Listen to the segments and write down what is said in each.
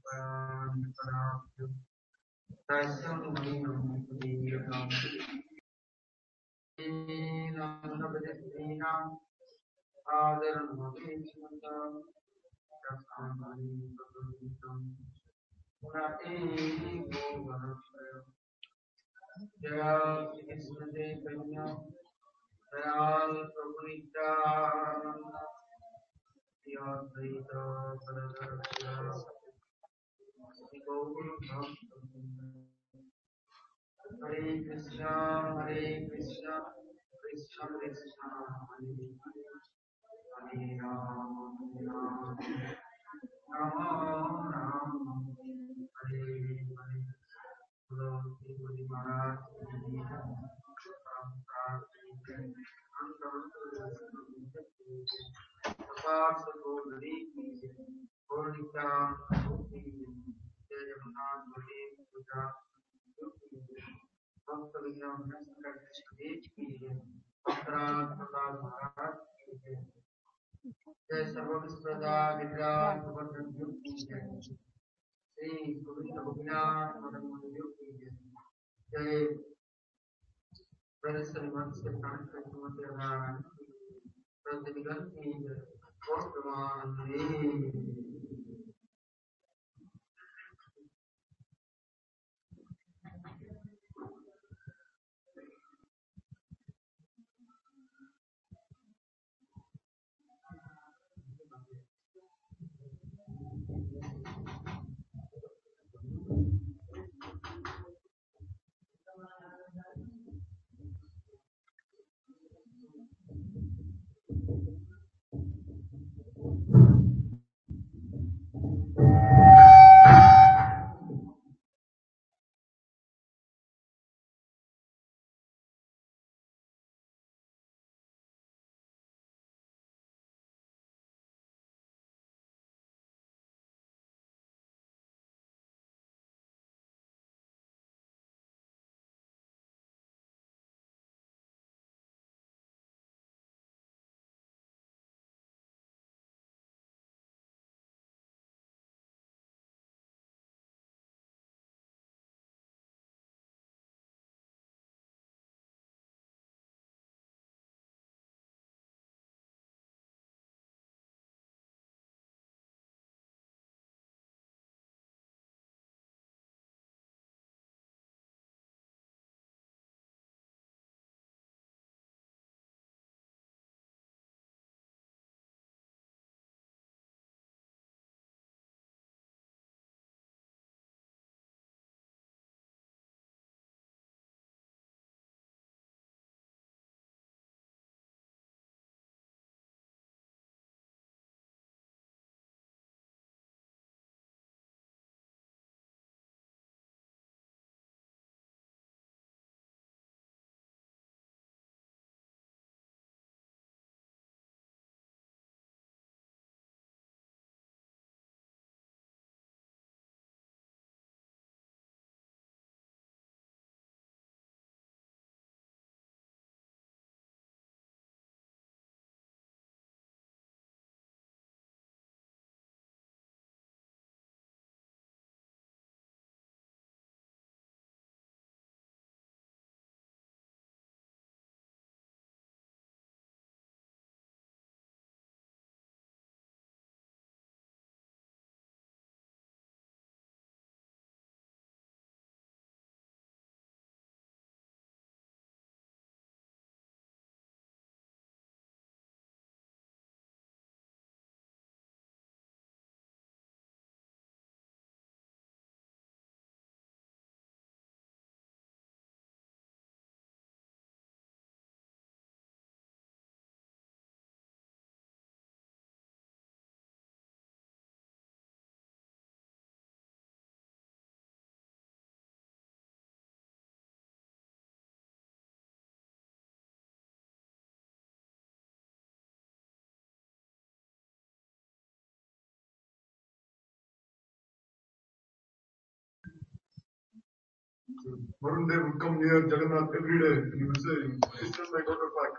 Varun Dev would come near Jagannath every day and he would say, "Please send my daughter back.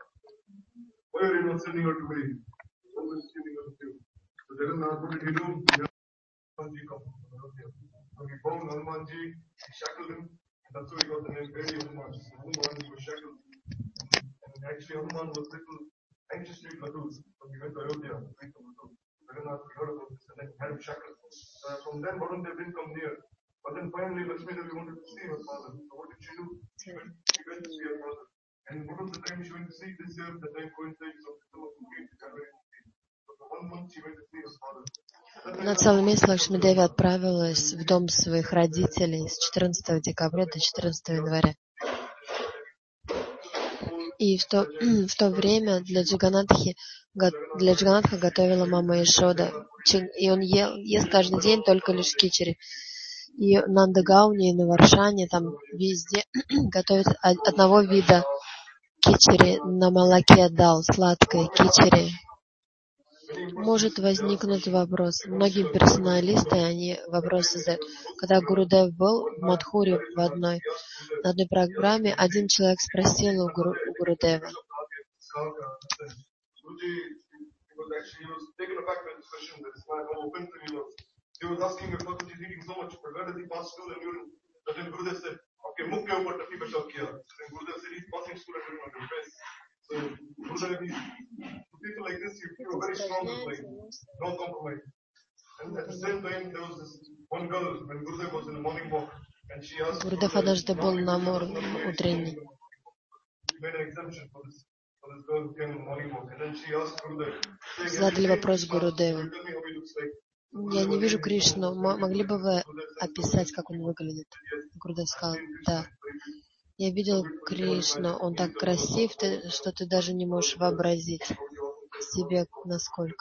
Why are you not sending her to me? Always giving her to you." So Jagannath, what did he do? He had Balaji come. When he bound Hanumanji, he shackled him, and that's why he got the name Peri Hanuman. Hanuman, he was shackled. And actually, Hanuman was little anxious to eat ladoos when he went to Ayodhya to eat the ladoos. Jagannath heard about this and then had him shackled. From then, Varun Dev didn't come near. But then finally, Lakshmi Devi wanted to see her father. So what did she do? She went to see her father. And what was the time she went to see this year? The time coincides of December 15th, January 15th. So for 1 month, she went to see her father. На целый месяц Лакшми Деви отправилась в дом своих родителей с 14 декабря до 14 января. И в то время для Джаганатха готовила мама Ишода. И он ест каждый день только лишь кичери. И на Андагауне и на Варшане, там везде готовят одного вида кичери на молоке дал, сладкой кичери. Может возникнуть вопрос. Многие персоналисты, они вопросы задают. Когда Гурудев был в Мадхуре на одной программе, один человек спросил у Гурудева. People like this, you feel very strong, like no compromise. And at the same time, there was this one girl when Gurudev was in the morning walk, and she asked Гурудев однажды был на утренней. He made an exemption for this girl who came in the morning walk, and then she asked Gurudev. Задали вопрос Гурудеву. Я не вижу Кришну. Могли бы вы описать, как он выглядит? Гурудев сказал, да. Я видел Кришну, он так красив, что ты даже не можешь вообразить себе, насколько.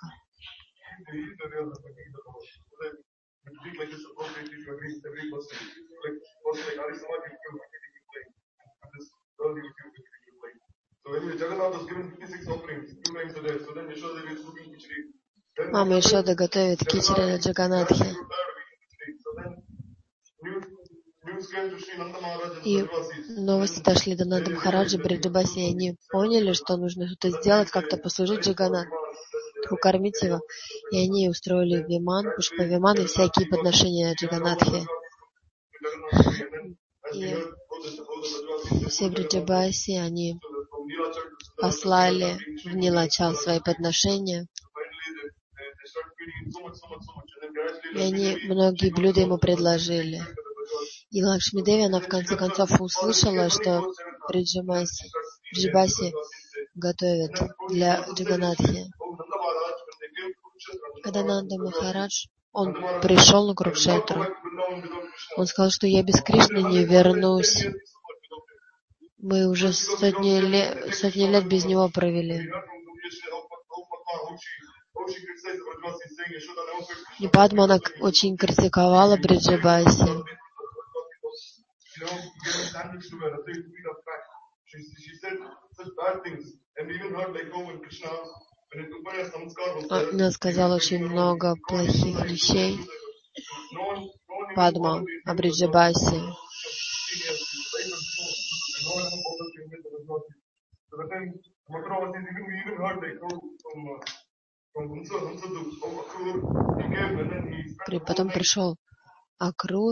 Мама Ишода готовит кичери на Джаганатхе. И новости дошли до Нанда Махараджа, Бриджабаси, и они поняли, что нужно что-то сделать, как-то послужить Джаганатху, укормить его. И они устроили виман, пушпавиман и всякие подношения Джаганатхе. И все Бриджабаси, они послали в Нилачал свои подношения. И они многие блюда ему предложили. И Лакшми Деви, она в конце концов услышала, что Бриджабаси готовят для Джаганатхи. Когда Нанда Махарадж, он пришел на Курукшетру, он сказал, что я без Кришны не вернусь. Мы уже сотни лет без него провели. И Падма очень критиковала Бриджабаси. Она сказала очень много плохих вещей. Падма о Бриджабаси. Потом пришел Акрур,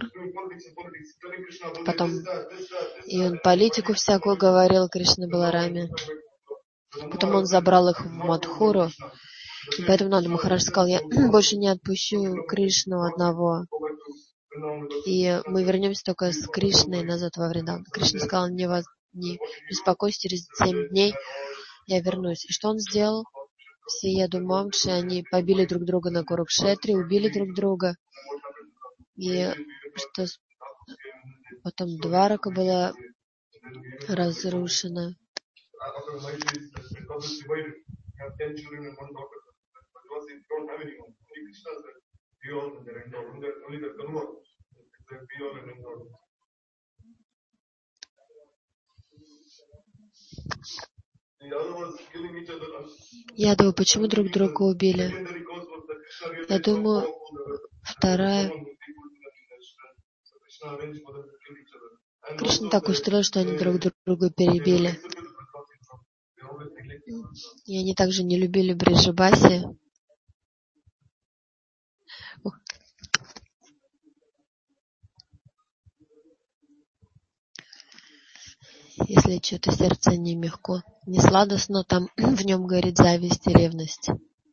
потом и он политику всякую говорил Кришна Балараме. Потом он забрал их в Мадхуру, и поэтому Нанда Махарадж сказал, я больше не отпущу Кришну одного, и мы вернемся только с Кришной назад во Вриндан. Кришна сказал, не беспокойся, через 7 дней я вернусь. И что он сделал? Все ядумамши, они побили друг друга на Курукшетре, убили друг друга. И что потом Дварака была разрушена. Я думаю, почему друг друга убили? Я думаю, вторая. Кришна так устроил, что они друг друга перебили. И они также не любили Бриджабаси. Если чье-то сердце не мягко, не сладостно, там в нем горит зависть и ревность.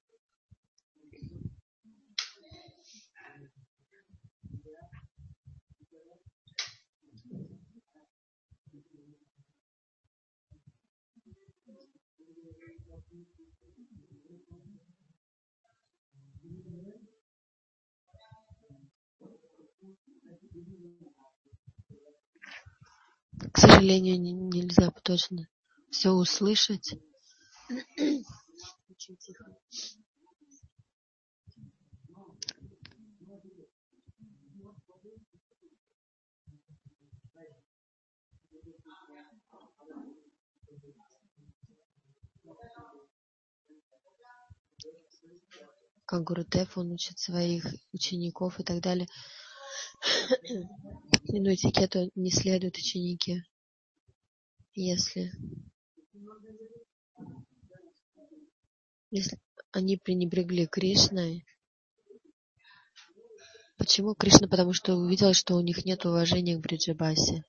К сожалению, нельзя точно все услышать. Очень тихо. Как Гурудев, он учит своих учеников и так далее. Но этикету не следуют ученики. Если они пренебрегли Кришной. Почему Кришна? Потому что увидел, что у них нет уважения к Бриджабасе.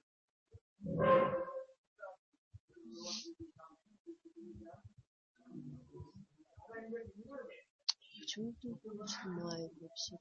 Почему ты лайк вообще?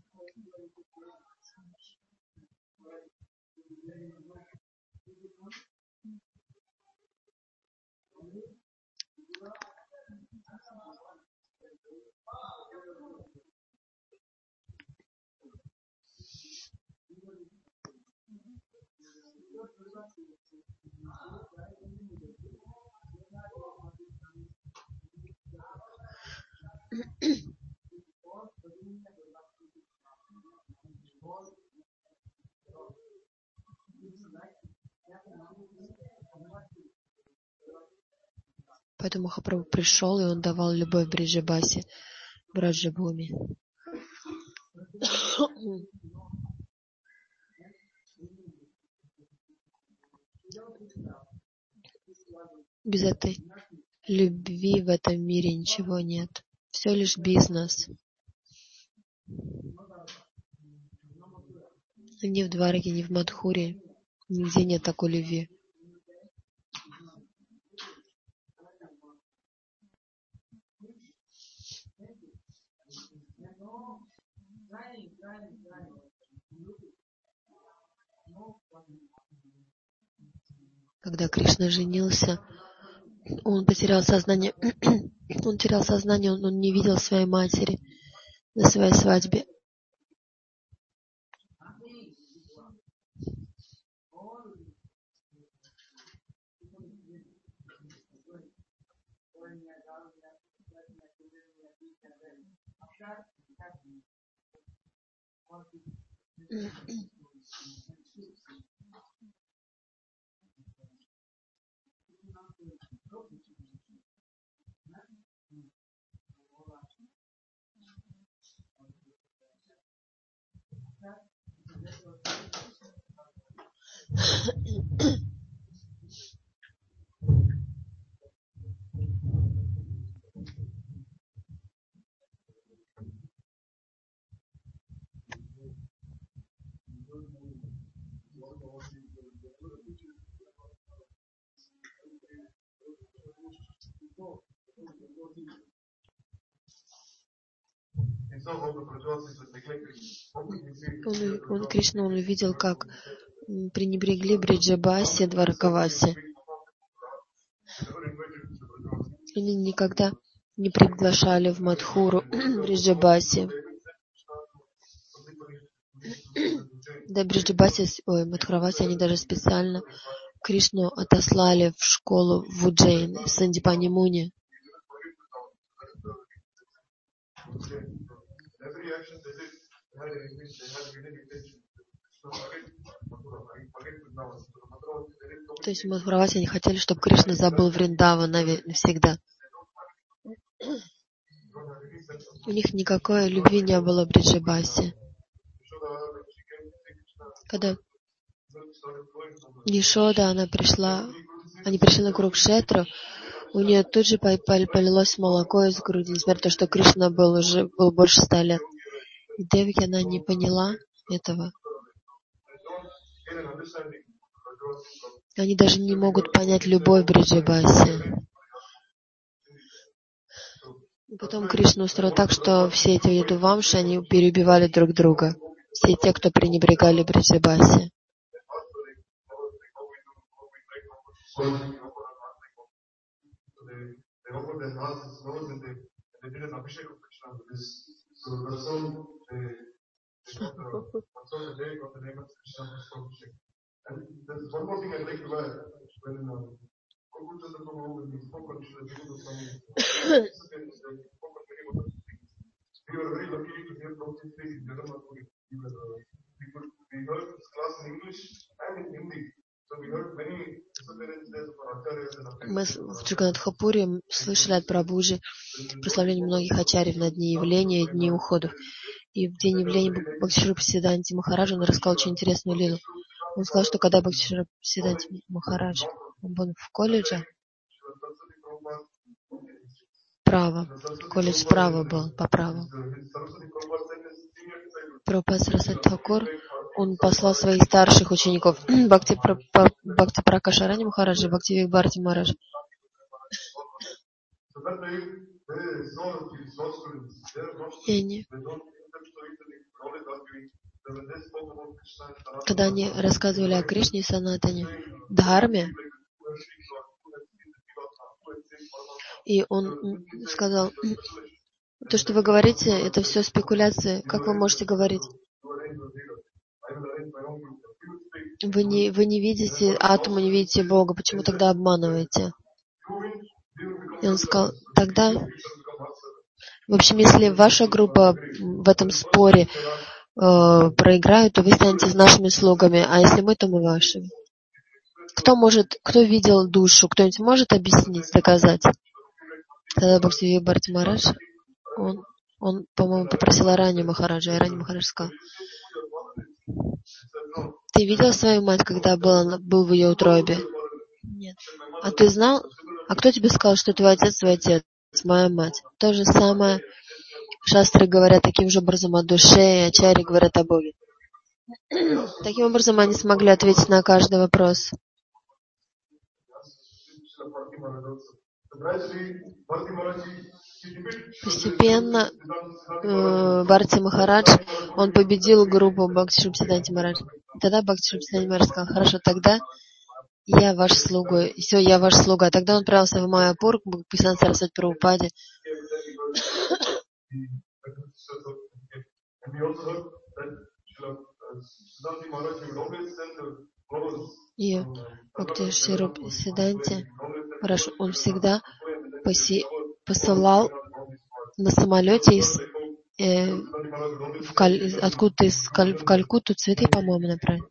Поэтому Махапрабху пришел, и он давал любовь Бриджабасе, Браджабхуми. Без этой любви в этом мире ничего нет. Все лишь бизнес. Ни в Двараке, ни в Мадхуре нигде нет такой любви. Когда Кришна женился, он потерял сознание. Он терял сознание, он не видел своей матери на своей свадьбе. Кришна, он увидел, как пренебрегли Бриджабасе, Дваракавасе. Они никогда не приглашали в Мадхуру Бриджабасе. Да, Мадхуравасе, они даже специально Кришну отослали в школу в Уджейн, в Сандипани Муни. То есть Мадхуравасе они хотели, чтобы Кришна забыл Вриндаван навсегда. У них никакой любви не было в Бриджабасе. Когда Ешода, они пришли на Курукшетру, у нее тут же полилось молоко из груди, несмотря на то, что Кришна был больше 100 лет. И Девки, она не поняла этого. Они даже не могут понять любовь Бриджибаси. Потом Кришна устроил так, что все эти ядувамши, они переубивали друг друга. Все те, кто пренебрегали Бриджибаси. Мы в Джаганатхапуре слышали от Прабхуджи прославление многих ачарьев на дни явления и дни уходов. И в день явления Бхактишрупа Сиданти Махараджа он рассказал очень интересную лилу. Он сказал, что когда Бхактишрупа Сиданти Махарадж он был в колледже, право, колледж справа был, по праву. Прабхупада Сарасвати Тхакур, он послал своих старших учеников Бхакти Пракаша Рани Махараджа и Бхакти Вибхарати Махараджа. И когда они рассказывали о Кришне и Санатане, Дхарме, и он сказал, то, что вы говорите, это все спекуляции. Как вы можете говорить? Вы не видите атому, не видите Бога. Почему тогда обманываете? И он сказал, тогда, в общем, если ваша группа в этом споре проиграют, то вы станете нашими слугами, а если мы, то мы вашими. Кто видел душу? Кто-нибудь может объяснить, доказать? Тогда Бхакти Вибхарати Махарадж, он, по-моему, попросил Арани Махараджа, и Арани Махарадж сказал, ты видел свою мать, когда был в ее утробе? Нет. А ты знал? А кто тебе сказал, что твой отец, моя мать? То же самое шастры говорят таким же образом о душе, и ачарьи говорят о Боге. Таким образом, они смогли ответить на каждый вопрос. Постепенно Бхарати Махарадж, он победил группу Бхактишрупа Сиданти Махарадж. Тогда Бхактишрупа Сиданти Махарадж сказал, хорошо, тогда я ваш слуга, и все, я ваш слуга. Тогда он отправился в Майяпур к Бхактисиданта Сарасвати Прабхупаде. И Бхактишрупа Сиданти Махарадж, он всегда посылал на самолете откуда-то в Калькутту цветы, по-моему, направить.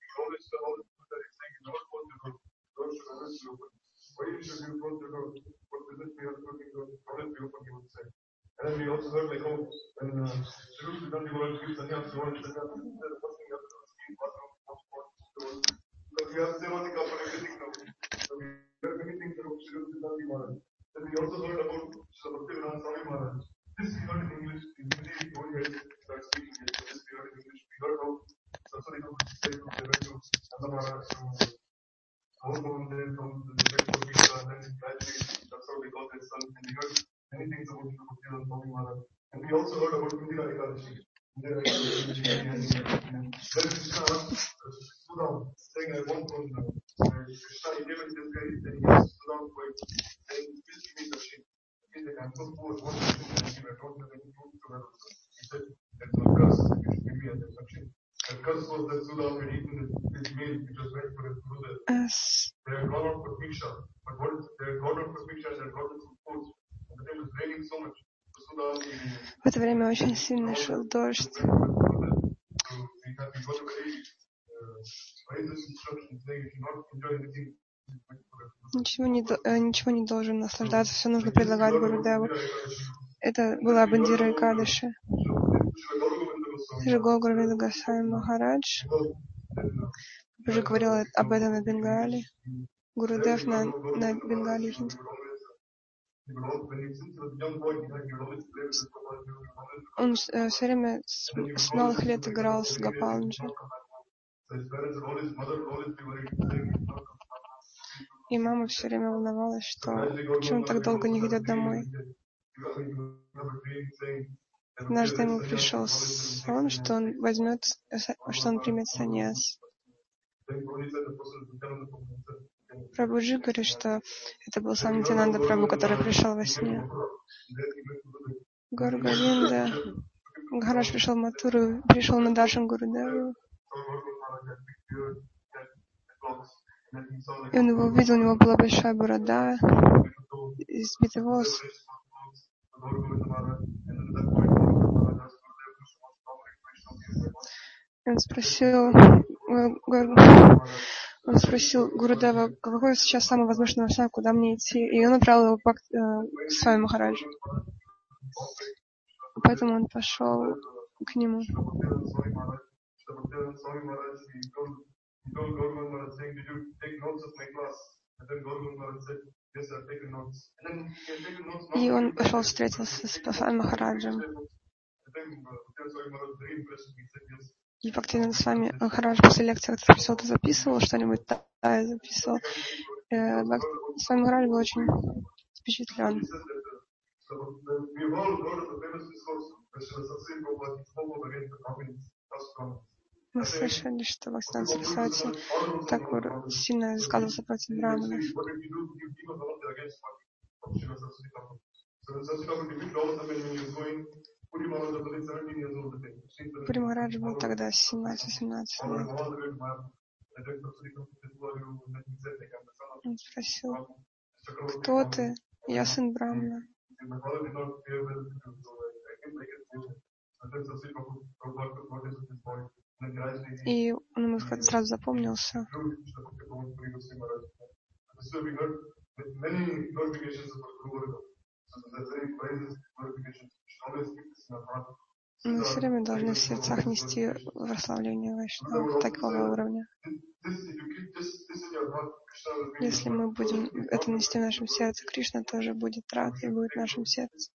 В это время очень сильно шел дождь. Ничего не должен наслаждаться, все нужно предлагать Гурудеву. Это была Бандира Экадаши. Шри Говардхан Госвами Махарадж уже говорил об этом на Бенгали. Гурудев на Бенгали. Он все время с малых лет играл с Гопалджи. И мама все время волновалась, что почему он так долго не идет домой. Однажды ему пришел сон, что он примет саньяс. Прабхуджи говорит, что это был сам Нитьянанда Прабху, который пришел во сне. Гуру Говинда, Махарадж пришел в Матуру, пришел на даршан Гурудеву. И он его увидел, у него была большая борода, избитый волос. Он спросил Гурудева, какой сейчас самый возвышенный ашрам, куда мне идти? И он направил его к Свами Махараджу. Поэтому он пошел к нему. И он пошел встретился с Свами Махараджем. И Бхактивинода Свами Махарадж после лекции спросил, ты записывал что-нибудь? Да, я записывал. Свами Махарадж был очень впечатлен. Мы слышали, что Бхактивинода Сарасвати Такур сильно высказывался против браманов. Пури Махарадж был тогда 17-18 лет. Он спросил, кто ты? Я сын Брамана. И он ему сразу запомнился. Мы все время должны в сердцах нести прославление Вайшнава такого уровня. Если мы будем это нести в нашем сердце, Кришна тоже будет рад и будет в нашем сердце.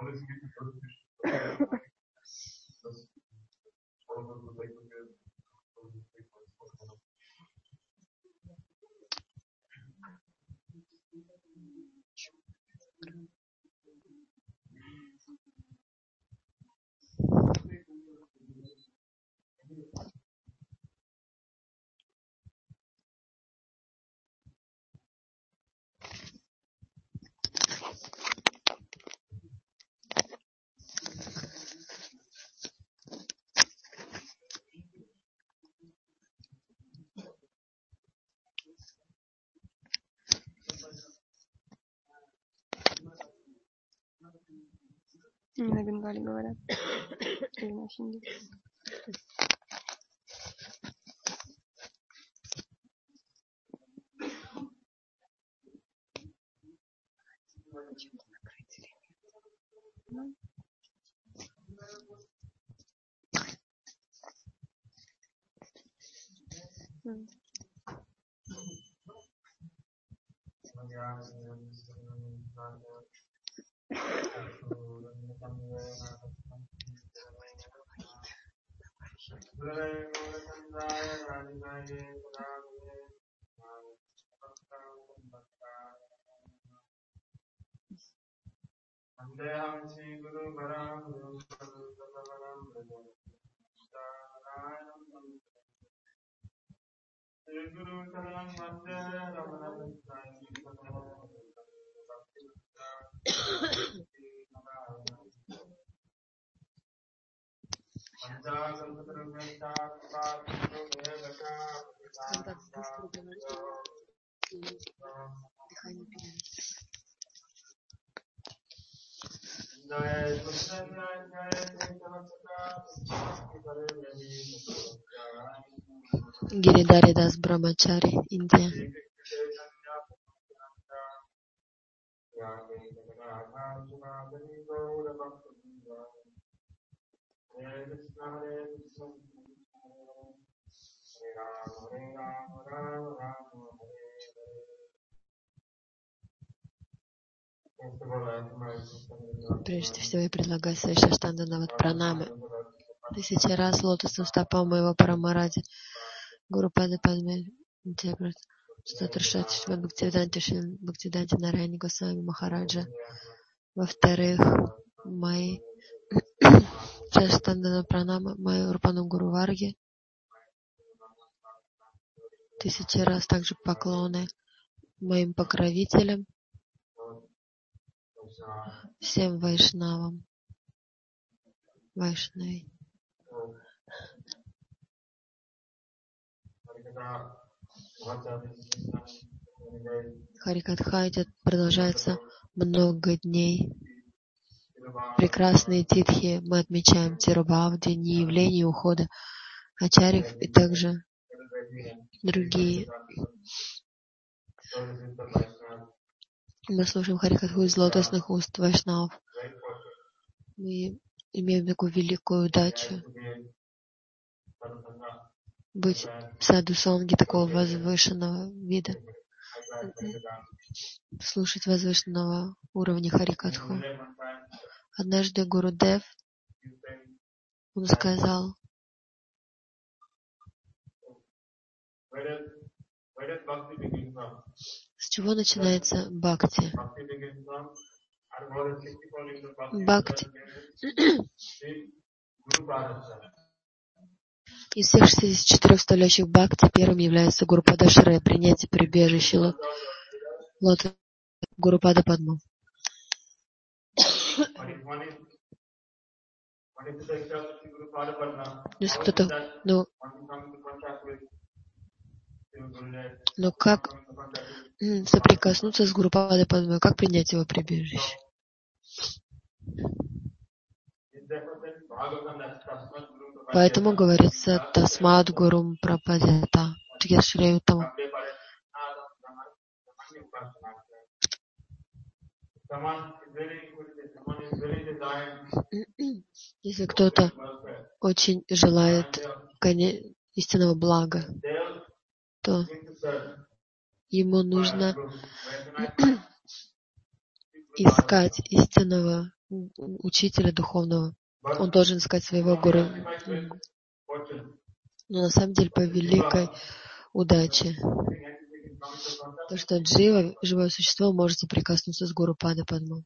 Не на бенгали говорят. Или на хинди. Когда быстро говоришь, дыхание переносится. Гиридхари Дас Брамачари, Индия. Прежде всего я предлагаю свои Саштанганават пранамы 1000 раз лотосным стопам моего Парамаради Гуру Пады Падме Джаграт 136 Шримад Бхактивиданти Нараяни Госвами Махараджа. Во-вторых, мои Шаштандана Пранама, мою Рупану Гуру Варге. 1000 раз также поклоны моим покровителям, всем вайшнавам, вайшнави. Харикатха идет, продолжается много дней. Прекрасные титхи мы отмечаем Тирубхавди, дни явления и ухода ачарьев и также другие. Мы слушаем Харикатху из лотосных уст вайшнавов. Мы имеем такую великую удачу быть в саду Сонги такого возвышенного вида, слушать возвышенного уровня Харикатху. Однажды Гурудев, он сказал, с чего начинается бхакти? Бхакти. Из всех 64 составляющих бхакти первым является Гурупада Шрея, принятие прибежища лота Гурупада Падма. Если кто-то, но как соприкоснуться с Гурупадой Падмой, как принять его прибежище? Поэтому говорится Тасмад Гурум Прападята. Если кто-то очень желает истинного блага, то ему нужно искать истинного учителя духовного. Он должен искать своего гуру. Но на самом деле по великой удаче, то, что джива, живое существо, может соприкоснуться с Гуру Пада Падма.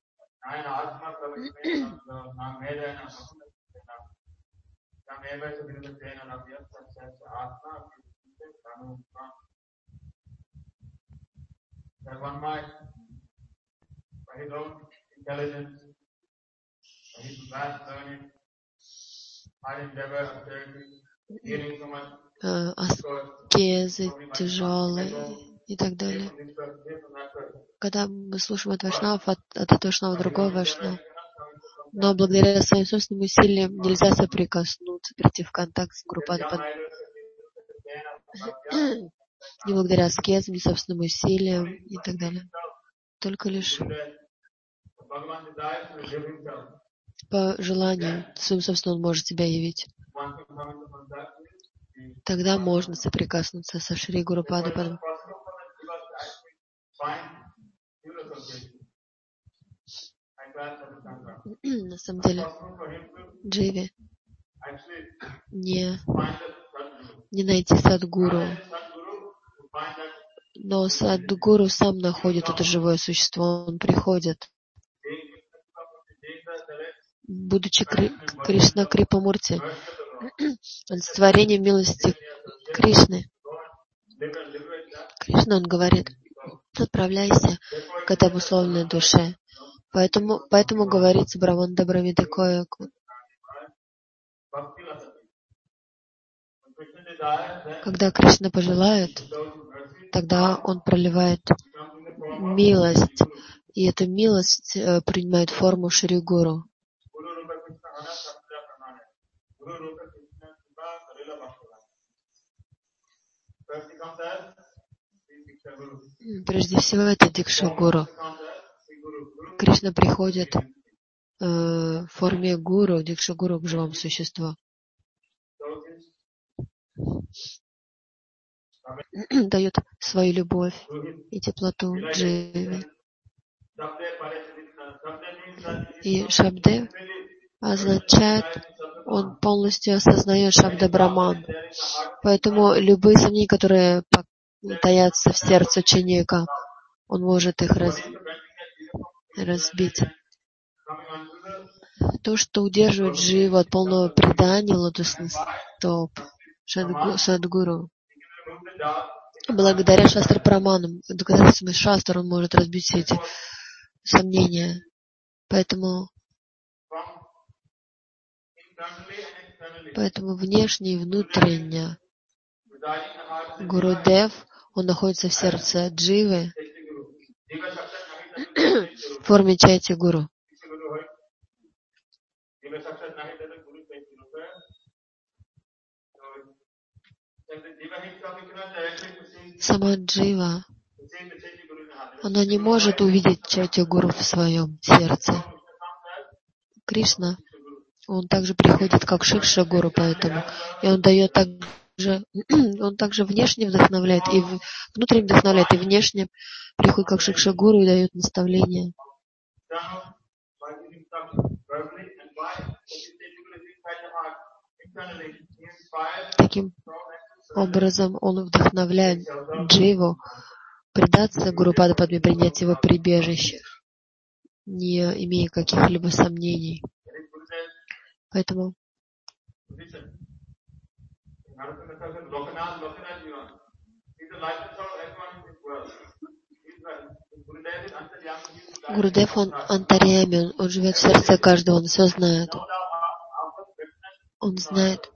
Аскезы тяжелые и так далее. Когда мы слушаем от вайшнавов, от вайшнава другого вайшнава, но благодаря своим собственным усилиям нельзя соприкоснуться, прийти в контакт с Гурупадой Падмой. Не благодаря аскезам, собственным усилиям и так далее. Только лишь по желанию своим собственным он может себя явить. Тогда можно соприкоснуться со Шри Гурупадой Падмой. На самом деле, дживе не найти садгуру, но садгуру сам находит это живое существо, он приходит. Будучи Кришна Крипамурти, олицетворение милости Кришны. Кришна, он говорит, отправляйся к этой обусловленной душе. Поэтому говорится Браманда Брамидакояку. Когда Кришна пожелает, тогда он проливает милость, и эта милость принимает форму Шри Гуру. Прежде всего, это Дикша Гуру. Кришна приходит в форме гуру, Дикша Гуру к живому существу. Дает свою любовь и теплоту дживе. И Шабде означает, он полностью осознает Шабда Браман. Поэтому любые сомнения, которые таятся в сердце ученика. Он может их разбить. То, что удерживает дживу от полного предания лотосных стоп Садгуру, благодаря шастра праманам, доказательствам шастр, он может разбить все эти сомнения. Поэтому внешне и внутренне Гурудев, он находится в сердце дживы в форме чайти гуру. Сама джива, она не может увидеть чайти гуру в своем сердце. Кришна, он также приходит как Шикша гуру, поэтому, и он дает он также внешне вдохновляет, и внутренне вдохновляет, и внешне приходит как Шикша гуру и дает наставления. Таким образом, он вдохновляет дживу предаться Гурупада Падме, принять его прибежище, не имея каких-либо сомнений. Поэтому Гурудев, он антарьями, он живет в сердце каждого, он все знает. Он знает.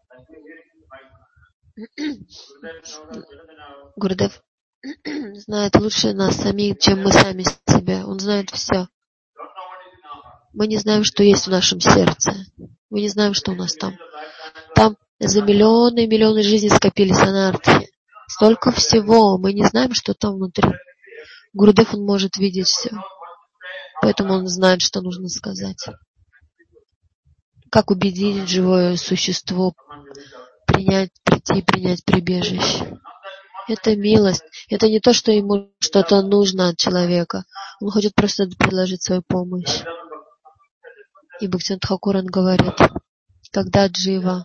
Гурудев знает лучше нас самих, чем мы сами себя. Он знает все. Мы не знаем, что есть в нашем сердце. Мы не знаем, что у нас там. Там за миллионы и миллионы жизней скопились анархи. Столько всего. Мы не знаем, что там внутри. Гурудев, он может видеть все. Поэтому он знает, что нужно сказать. Как убедить живое существо прийти и принять прибежище. Это милость. Это не то, что ему что-то нужно от человека. Он хочет просто предложить свою помощь. И Бхактивинода Тхакур говорит, когда дживы,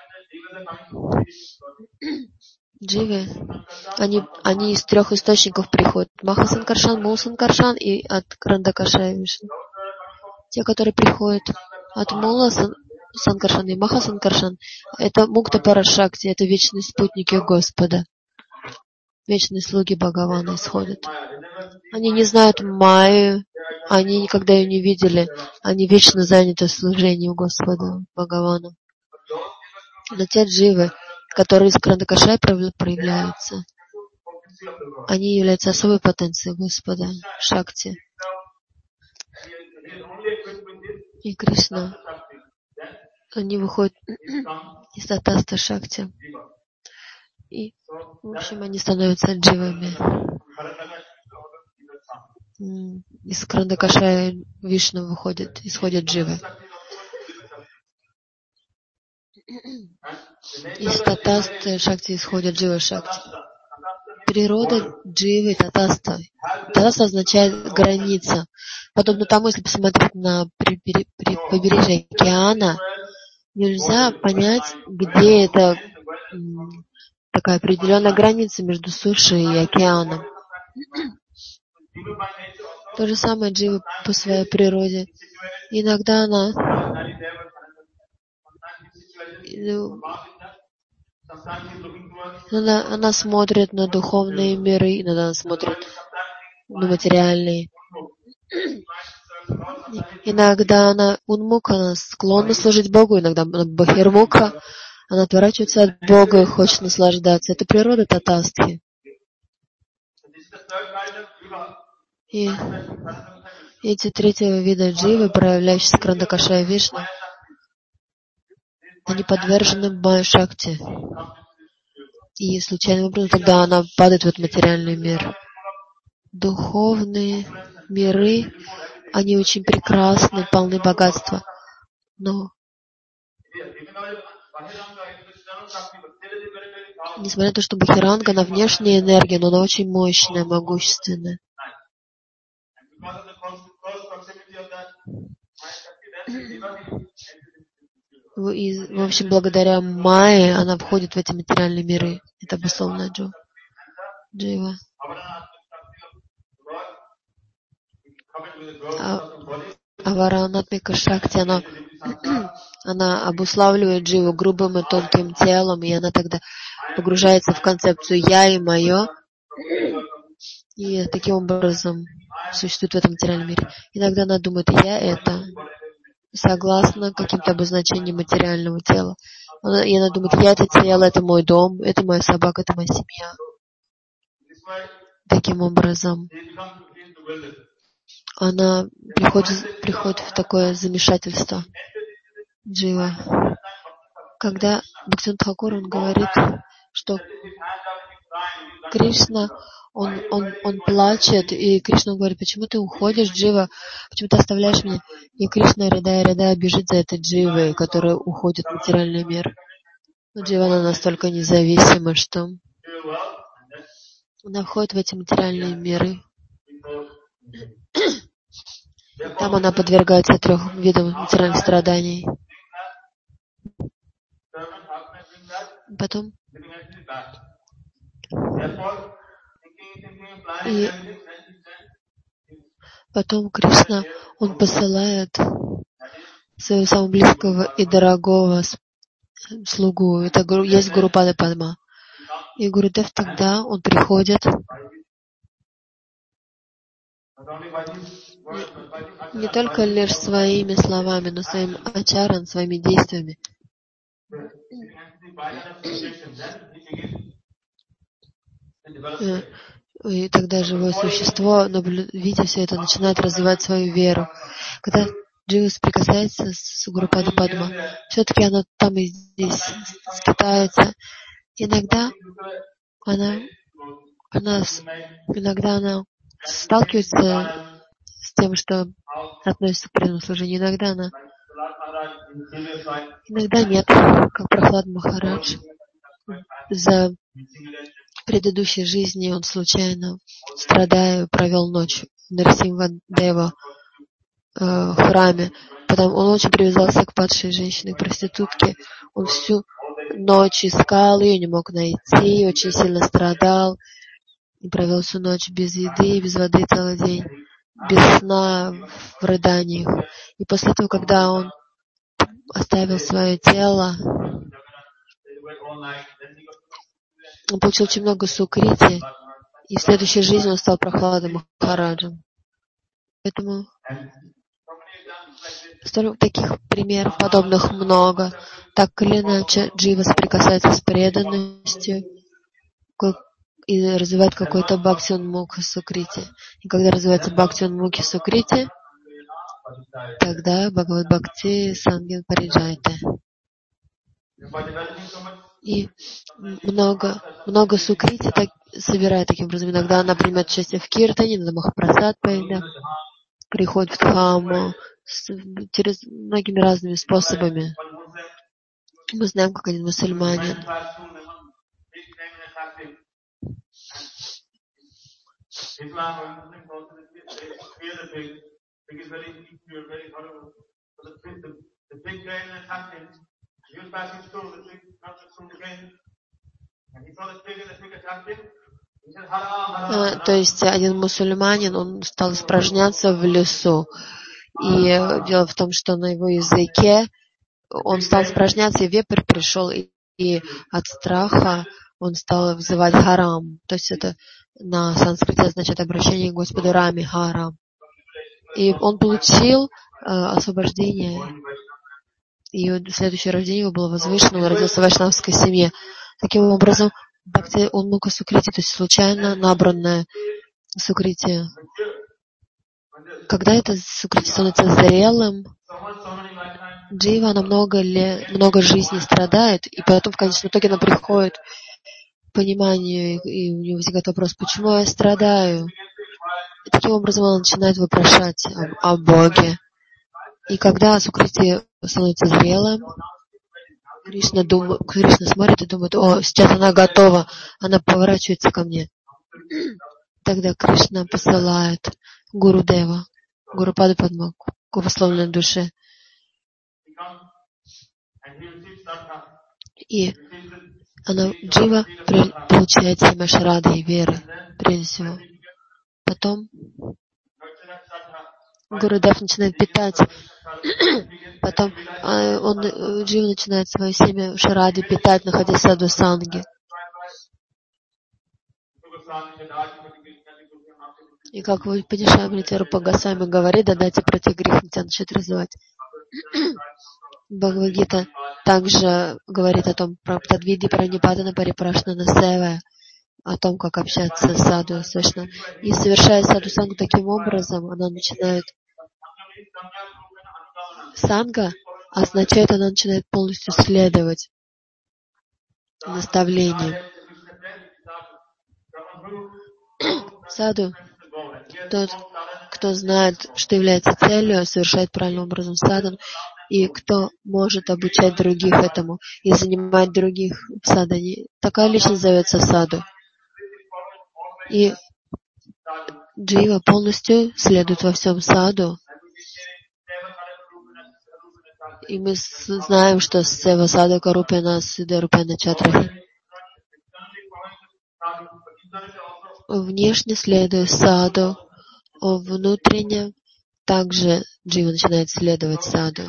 они из 3 источников приходят. Маха-Санкаршан, Мула-Санкаршан и от Грандакашая Вишну. Те, которые приходят от Мула-Санкаршан и Маха-Санкаршан, это Мукта-Парашакти, это вечные спутники Господа. Вечные слуги Бхагавана исходят. Они не знают Майю, они никогда ее не видели, они вечно заняты служением Господа Бхагавана. Но те дживы, которые из Грандакашая проявляются, они являются особой потенцией Господа Шакти. И Кришна, они выходят из Татаста Шакти. И, в общем, они становятся дживами. Из Грандакашая Вишну исходят дживы. Из Татаста Шакти исходят дживы Шакти. Природа дживы Татаста. Татаста означает граница. Подобно тому, если посмотреть на побережье океана, нельзя понять, где это такая определенная граница между сушей и океаном. То же самое джива по своей природе. Иногда она смотрит на духовные миры, иногда она смотрит на материальные. Иногда она унмука, она склонна служить Богу, иногда она бахирмука, она отворачивается от Бога и хочет наслаждаться. Это природа татастхи. И эти 3 вида дживы, проявляющиеся Грандакашая Вишну, они подвержены Майя-Шакти. И случайным образом тогда она падает в этот материальный мир. Духовные миры, они очень прекрасны, полны богатства. Но, несмотря на то, что Бахиранга, она внешняя энергия, но она очень мощная, могущественная. И, в общем, благодаря Майе она входит в эти материальные миры. Это обусловлено Джо. Джива. Аваранатмика Шакти, она обуславливает Дживу грубым и тонким телом, и она тогда погружается в концепцию «я» и «моё», и таким образом существует в этом материальном мире. Иногда она думает «я» — это согласно каким-то обозначениям материального тела. И она думает «я» — это тело, это мой дом, это моя собака, это моя семья. Таким образом, она приходит в такое замешательство. Джива. Когда Бхактивинода Тхакур, он говорит, что Кришна, он плачет, и Кришна говорит, почему ты уходишь, Джива, почему ты оставляешь меня? И Кришна, рыдая, бежит за этой Дживой, которая уходит в материальный мир. Но Джива, она настолько независима, что она входит в эти материальные миры. Там она подвергается 3 видам материальных страданий. Потом Кришна, он посылает своего самого близкого и дорогого слугу. Это есть Гурупада Падма. И Гурудев тогда, он приходит не только лишь своими словами, но своим ачаром, своими действиями. И тогда живое существо, видя все это, начинает развивать свою веру. Когда Джива соприкасается с Гурупада Падма, все-таки она там и здесь скитается. Иногда она сталкивается с тем, что относится к преданному служению. Иногда нет, как Прохлад Махарадж. За предыдущей жизни он случайно, страдая, провел ночь в Нарисимха-дева храме. Потом он очень привязался к падшей женщине, к проститутке. Он всю ночь искал ее, не мог найти, очень сильно страдал. И провел всю ночь без еды, без воды целый день, без сна, в рыданиях. И после того, когда он оставил свое тело, он получил очень много сукрити, и в следующей жизни он стал Прохладом Махараджем. Поэтому таких примеров подобных много. Так или иначе, Джива соприкасается с преданностью и развивает какой-то Бхактивинода Сукрити. И когда развивается Бхактивинода Сукрити, тогда Бхагавад Бхакти Сангин Париджайта. И много сукрити собирает таким образом. Иногда она примет участие в киртане, иногда Махапрасад поедает, приходит в Дхамму через многими разными способами. Мы знаем, как один мусульманин то есть один мусульманин, он стал испражняться в лесу. И дело в том, что на его языке он стал испражняться, и вепрь пришел, и от страха он стал взывать харам. То есть это на санскрите означает обращение к Господу Рами, харам. И он получил освобождение. И следующее рождение его было возвышено, он родился в вайшнавской семье. Таким образом, Бхакти-Унмуха Сукрити, то есть случайно набранное Сукрити. Когда это Сукрити становится зрелым, Джива, она много жизней страдает, и потом в конечном итоге она приходит к пониманию, и у нее возникает вопрос, почему я страдаю? И таким образом она начинает вопрошать о Боге. И когда Сукрити становится зрелым, Кришна смотрит и думает, сейчас она готова, она поворачивается ко мне. Тогда Кришна посылает Гурудева, Гурупаду Падма, к условленной душе. И Джива получает семя шрады и веры. прежде всего. Потом Гурудев начинает питать. Потом Джива начинает свое семя Шаради питать, находясь в саду Санги. И как вы Падишамрите Рупа Госвами говорит, дадайте против греха начнет развивать. Бхагавад-гита также говорит о том, про Тадвиди Пранипатана Парипрашнана Сева, о том, как общаться с саду Свишна. И совершая саду сангу таким образом, она начинает... Санга означает, она начинает полностью следовать наставлению. Саду, тот, кто знает, что является целью, совершает правильным образом садан, и кто может обучать других этому и занимать других в садане. Такая личность зовется саду. И Джива полностью следует во всем саду. И мы знаем, что Сева Сада Карупена Сида Рупена Чатрахи. Внешне следуя саду, внутренне также Джива начинает следовать саду.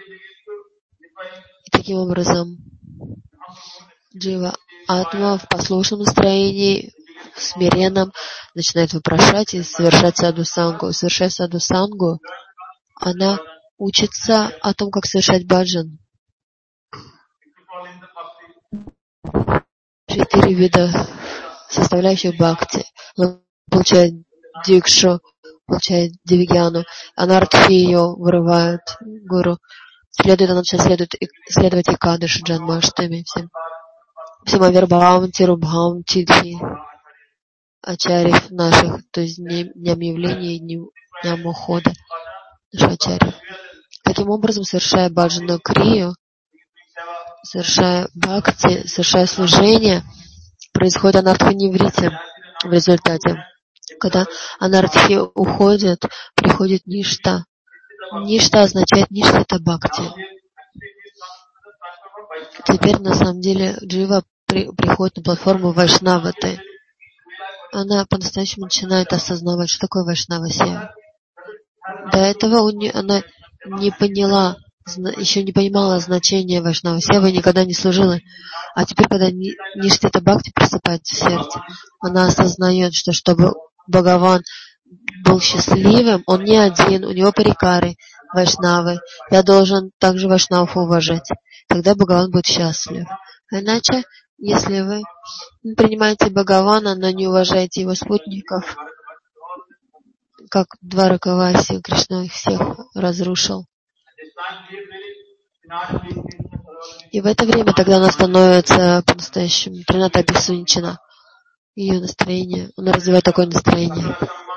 И таким образом Джива Атма в послушном настроении, в смиренном, начинает вопрошать и совершать саду сангу. Совершая саду сангу, она учится о том, как совершать баджан. 4 вида составляющих бхакти. Он получает дикшу, получает дивигьяну, анартхи ее вырывают гуру. Она начинает следовать Экадаши, Джанмаштами, всем авербхавам, тирубхавам, тидхи, ачарьев наших, то есть дням явления и дням ухода наших ачарьев. Таким образом, совершая баджану крию, совершая бхакти, совершая служение, происходит анартха-ниврити в результате. Когда анартхи уходят, приходит ништа. Ништа означает ништа — это бхакти. Теперь, на самом деле, Джива приходит на платформу Вайшнаваты. Она по-настоящему начинает осознавать, что такое Вайшнава-сева. До этого она не поняла, еще не понимала значения Вайшнава-севы, никогда не служила. А теперь, когда Ништита Бхакти просыпается в сердце, она осознает, что чтобы Бхагаван был счастливым, он не один, у него парикары, вайшнавы. Я должен также вайшнавов уважать. Тогда Бхагаван будет счастлив. Иначе, если вы принимаете Бхагавана, но не уважаете его спутников, как Дваракаваси, Кришна их всех разрушил. И в это время тогда она становится по-настоящему Трината Бисунчина. Ее настроение, она развивает такое настроение.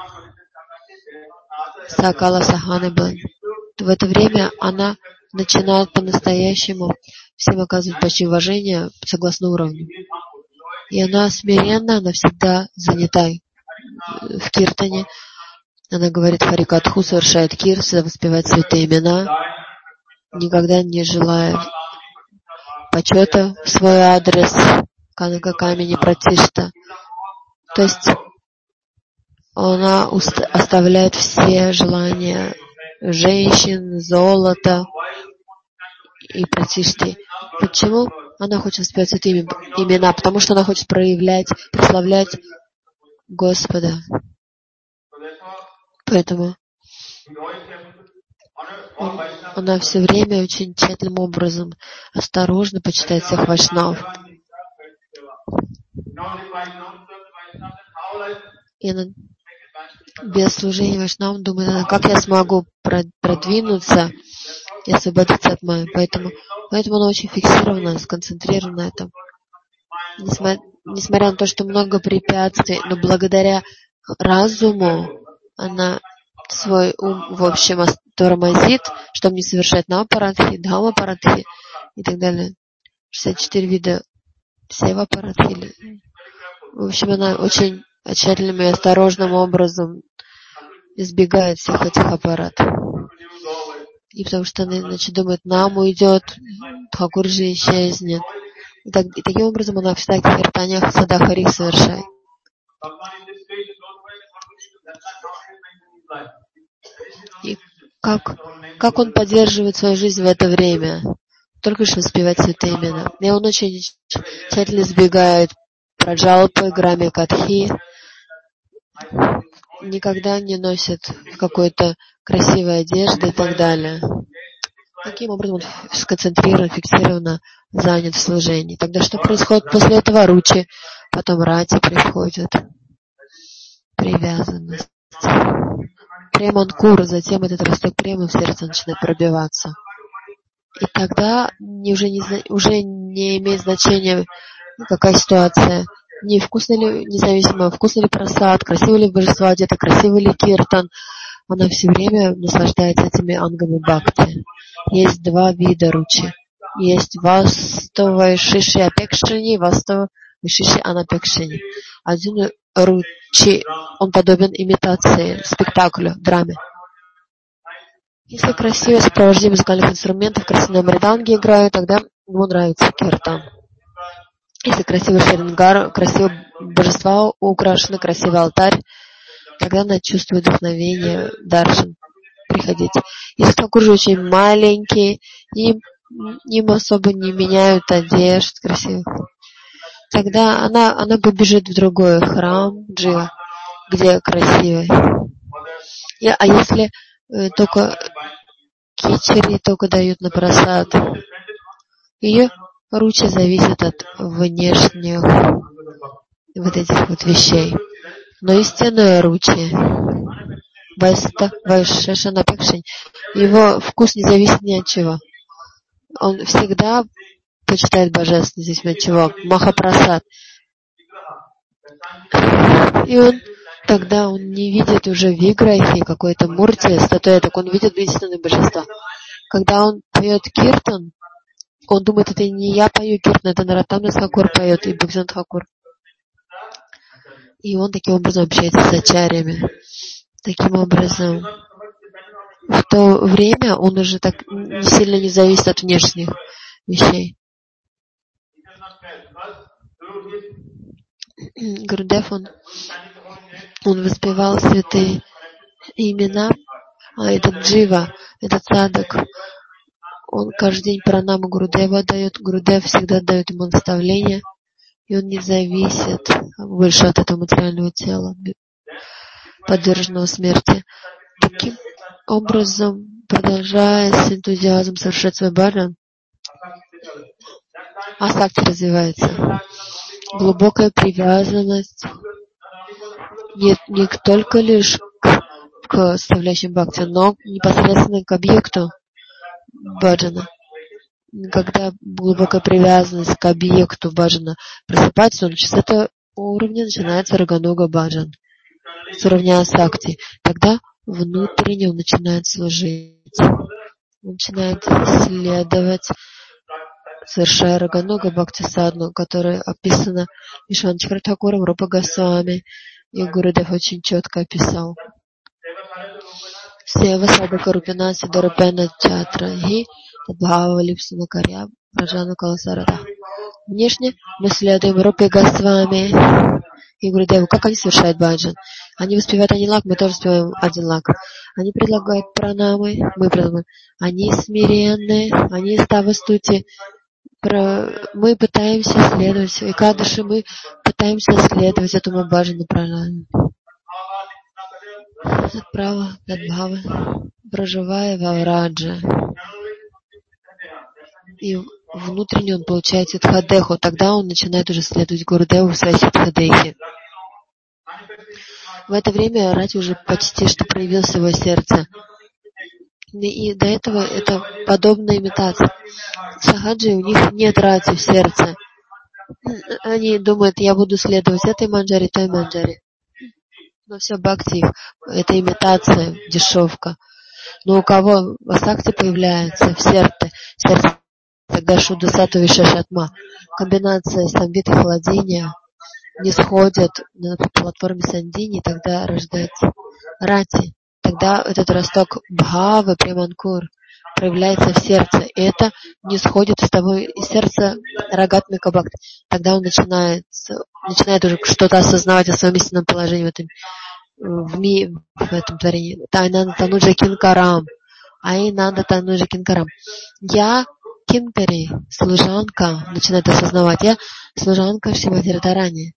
Сакала Саханы Бан. В это время она начинает по-настоящему всем оказывать почти уважение согласно уровню. И она смиренно, она всегда занята в киртане. Она говорит Харикатху, совершает кир, всегда воспевает святые имена, никогда не желая почета в свой адрес, Канака Камени Пратишта. То есть она оставляет все желания женщин, золота и Пратишти. Почему она хочет воспевать святые имена? Потому что она хочет прославлять Господа. Поэтому она все время очень тщательным образом, осторожно почитает всех вайшнавов. И она без служения вайшнавам думает, как я смогу продвинуться и освободиться от майи. Поэтому она очень фиксирована, сконцентрирована на этом. Несмотря на то, что много препятствий, но благодаря разуму она свой ум, в общем, тормозит, чтобы не совершать напарадхи, дхамапарадхи и так далее. 64 вида севапарадхи. В общем, она очень тщательным и осторожным образом избегает всех этих аппаратов. И потому что она иначе думает, нам уйдет, Тхакур же исчезнет. И таким образом она в всяких киртаниях Садахари совершает. И как он поддерживает свою жизнь в это время? Только лишь воспевать святые имена. И он очень тщательно избегает праджалпы, грами катхи, никогда не носит какой-то красивой одежды и так далее. Таким образом он сконцентрирован, фиксированно занят в служении. Тогда что происходит после этого? Ручи, потом рати приходит, привязанность. Преманкур, затем этот росток премы в сердце начинает пробиваться. И тогда уже не имеет значения, какая ситуация. Не вкусно ли, независимо, вкусно ли прасад, красиво ли божество одето, красивый ли киртан. Она все время наслаждается этими ангами бхакти. Есть два вида ручи. Есть вастава шиши апекшини, вастава шиши анапекшини. Один ручи, он подобен имитации, спектаклю, драме. Если красивое сопровождение музыкальных инструментов, красивые мриданги играют, тогда ему нравится киртан. Если красивый шрингар, красивые божества украшены, красивый алтарь, тогда она чувствует вдохновение даршан приходить. Если Такур же очень маленький, им особо не меняют одежд красивых, тогда она побежит в другой храм джива, где красивый. А если только кичери только дают на прасад, ее ручи зависят от внешних вот этих вот вещей. Но истинная ручи, его вкус не зависит ни от чего. Он всегда почитает божественность, зависит от чего. Махапрасад. И тогда он не видит уже виграхи, какой-то мурти, статуэток, он видит истинное божество. Когда он поет киртан, он думает, это не я пою киртан, это Нароттам Дас поет, и Бхактивинода Тхакур. И он таким образом общается с ачарьями. Таким образом, в то время он уже так сильно не зависит от внешних вещей. Гурудев, он воспевал святые имена, а этот джива, этот садок, он каждый день пранаму Гурудева дает, Гурудев всегда дает ему наставления, и он не зависит больше от этого материального тела, подверженного смерти. Таким образом, продолжая с энтузиазмом совершать свой баджан, асакти развивается. Глубокая привязанность не только лишь к составляющим бхакти, но непосредственно к объекту баджана. Когда глубокая привязанность к объекту баджана просыпается, с этого уровня начинается рагануга баджан, с уровня асакти. Тогда внутренне он начинает служить, он начинает следовать, совершая рагануга бхакти садхану, которая описана Вишванатха Чакра Тхакуром, Рупа Госвами, и Гурудев очень четко описал. Сева садака рупина сидарупена чатраги тадбхава липсана карья праджана каласарада. Внешне мы следуем Рупе Госвами и Гурудеву. Как они совершают баджан? Они воспевают Анилак, мы тоже воспеваем Адилак. Они предлагают пранамы, мы предлагаем. Они смиренные, они ставастути. Мы пытаемся следовать, и Кадыши, мы пытаемся следовать этому баджану пранаме. Право Тадбхавы, проживая во Врадже. И внутренне он получает ситхадеху, тогда он начинает уже следовать Гурудеву в своей ситхадехе. В это время Рати уже почти что проявился в его сердце. И до этого это подобная имитация. Сахаджи, у них нет рати в сердце. Они думают, я буду следовать этой манджаре, той манджаре. Но все бхакти их, это имитация, дешевка. Но у кого в асакти появляется в сердце тогда шуда сатва вишешатма. Комбинация самвита и холодения не сходят на платформе сандини, тогда рождается рати. Тогда этот росток бхавы, преманкур, проявляется в сердце. И это не сходит из сердца рагатмика бхакти. Тогда он начинает уже что-то осознавать о своем истинном положении в этом в этом творении. Тайнанда Тануджа Кинкарам. Айнанда Тануджа Кинкарам. Я Кинкари, служанка, начинает осознавать. Я служанка Шримати Радхарани.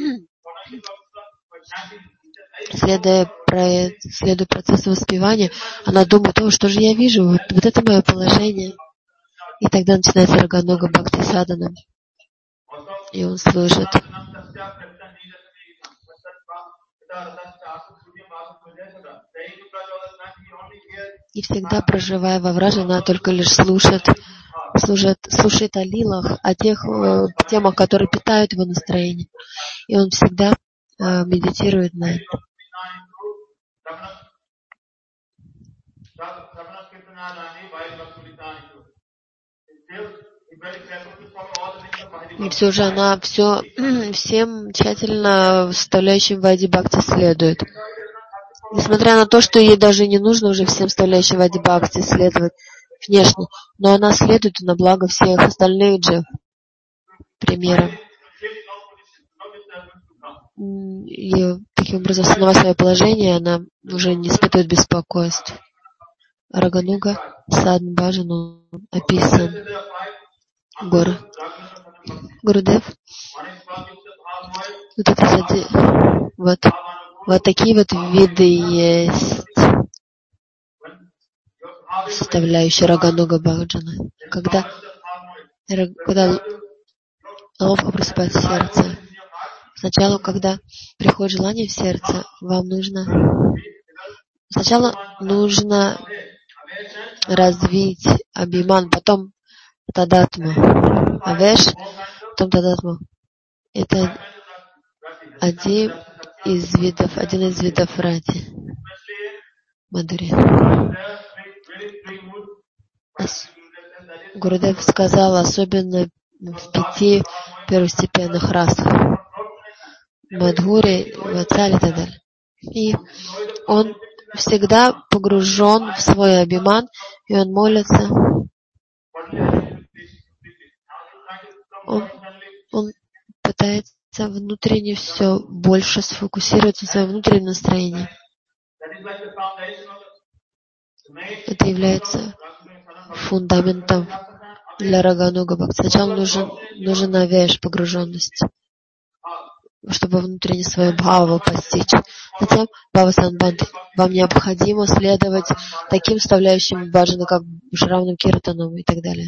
Следуя процессу воспевания, она думает: о, что же я вижу? Вот это мое положение. И тогда начинается Рагануга Бхакти Садана. И он служит. И всегда, проживая во Враже, она только лишь слушает о лилах, о тех темах, которые питают его настроение. И он всегда медитирует на это. И все же она всем тщательно вставляющим Вайди Бхакти следует. Несмотря на то, что ей даже не нужно уже всем вставляющим Вайди Бхакти следовать внешне, но она следует на благо всех остальных джев. Примером. И таким образом, основав свое положение, она уже не испытывает беспокойств. Рагануга Садна Баджан описан. Гурудев. Вот такие вот виды есть составляющие Рагануга Баджана. Когда ловко просыпается сердце. Сначала, когда приходит желание в сердце, сначала нужно развить абхиман, потом тадатму. Авеш, потом тадатму. Это один из видов ради. Мадхури. Гурудев сказал, особенно в 5 первостепенных расах. Мадхури, Вацали и так далее. И он всегда погружен в свой абхиман, и он молится. Он пытается внутренне все больше сфокусироваться на своем внутреннем настроении. Это является фундаментом для Рагануга Бхакти. Сначала нужен авеш, погруженность, чтобы внутренне свою бхаву постичь. Затем бхава самбандхи. Вам необходимо следовать таким вставляющим баджана, как Шравнам Киртанам и так далее.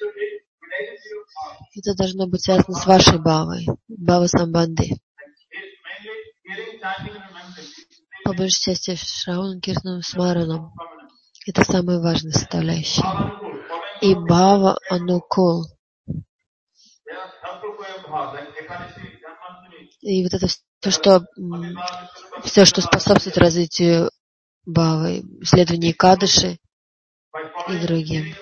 Это должно быть связано с вашей бхавой, бхава самбандхи. По большей части Шравнам Киртанам Смаранам. Это самые важные составляющие. И бхава анукул. И вот это все, что способствует развитию бхавы, исследованию Экадаши и другим.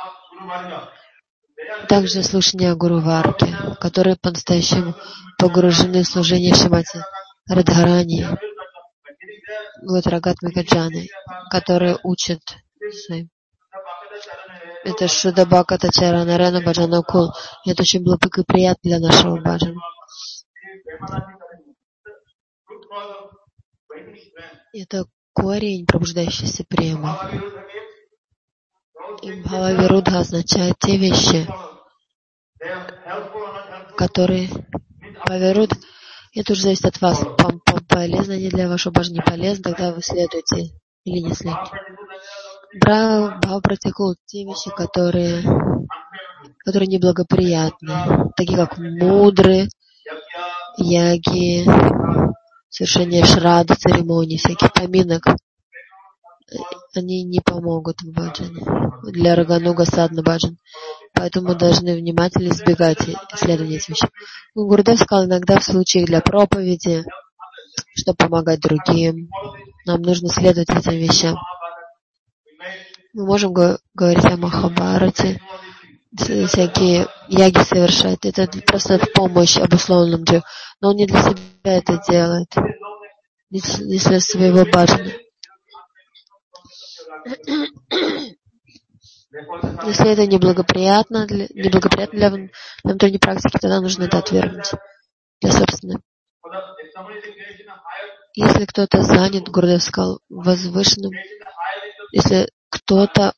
Также слушание Гуру Варки, которые по-настоящему погружены в служение Шримати Радхарани, вот Рагатмика Джаны, которые учат своим. Это Шуда Бхаката Чарана Рена Баджана Кул. Это очень глубоко и приятно для нашего баджана. Это корень, пробуждающийся према. И Бхава-вирудха означает те вещи, которые Бхава-вирудха, это уже зависит от вас. Полезно они для вашего баджана, не полезно, тогда вы следуете или не следуете. Бхава-пратикул, те вещи, которые неблагоприятны, такие как мудры, яги, совершение шрады, церемоний, всяких поминок, они не помогут в баджане, для Рагануга Садна Баджан. Поэтому мы должны внимательно избегать исследования этих вещей. Гурудев сказал, иногда в случаях для проповеди, чтобы помогать другим, нам нужно следовать этим вещам. Мы можем говорить о Махабхарате, всякие яги совершать. Это просто помощь обусловленным дживам. Но он не для себя это делает, не для своего баджана. Если это неблагоприятно для внутренней практики, тогда нужно это отвергнуть для собственной Если кто-то занят, Гурдев сказал, возвышенным, если кто-то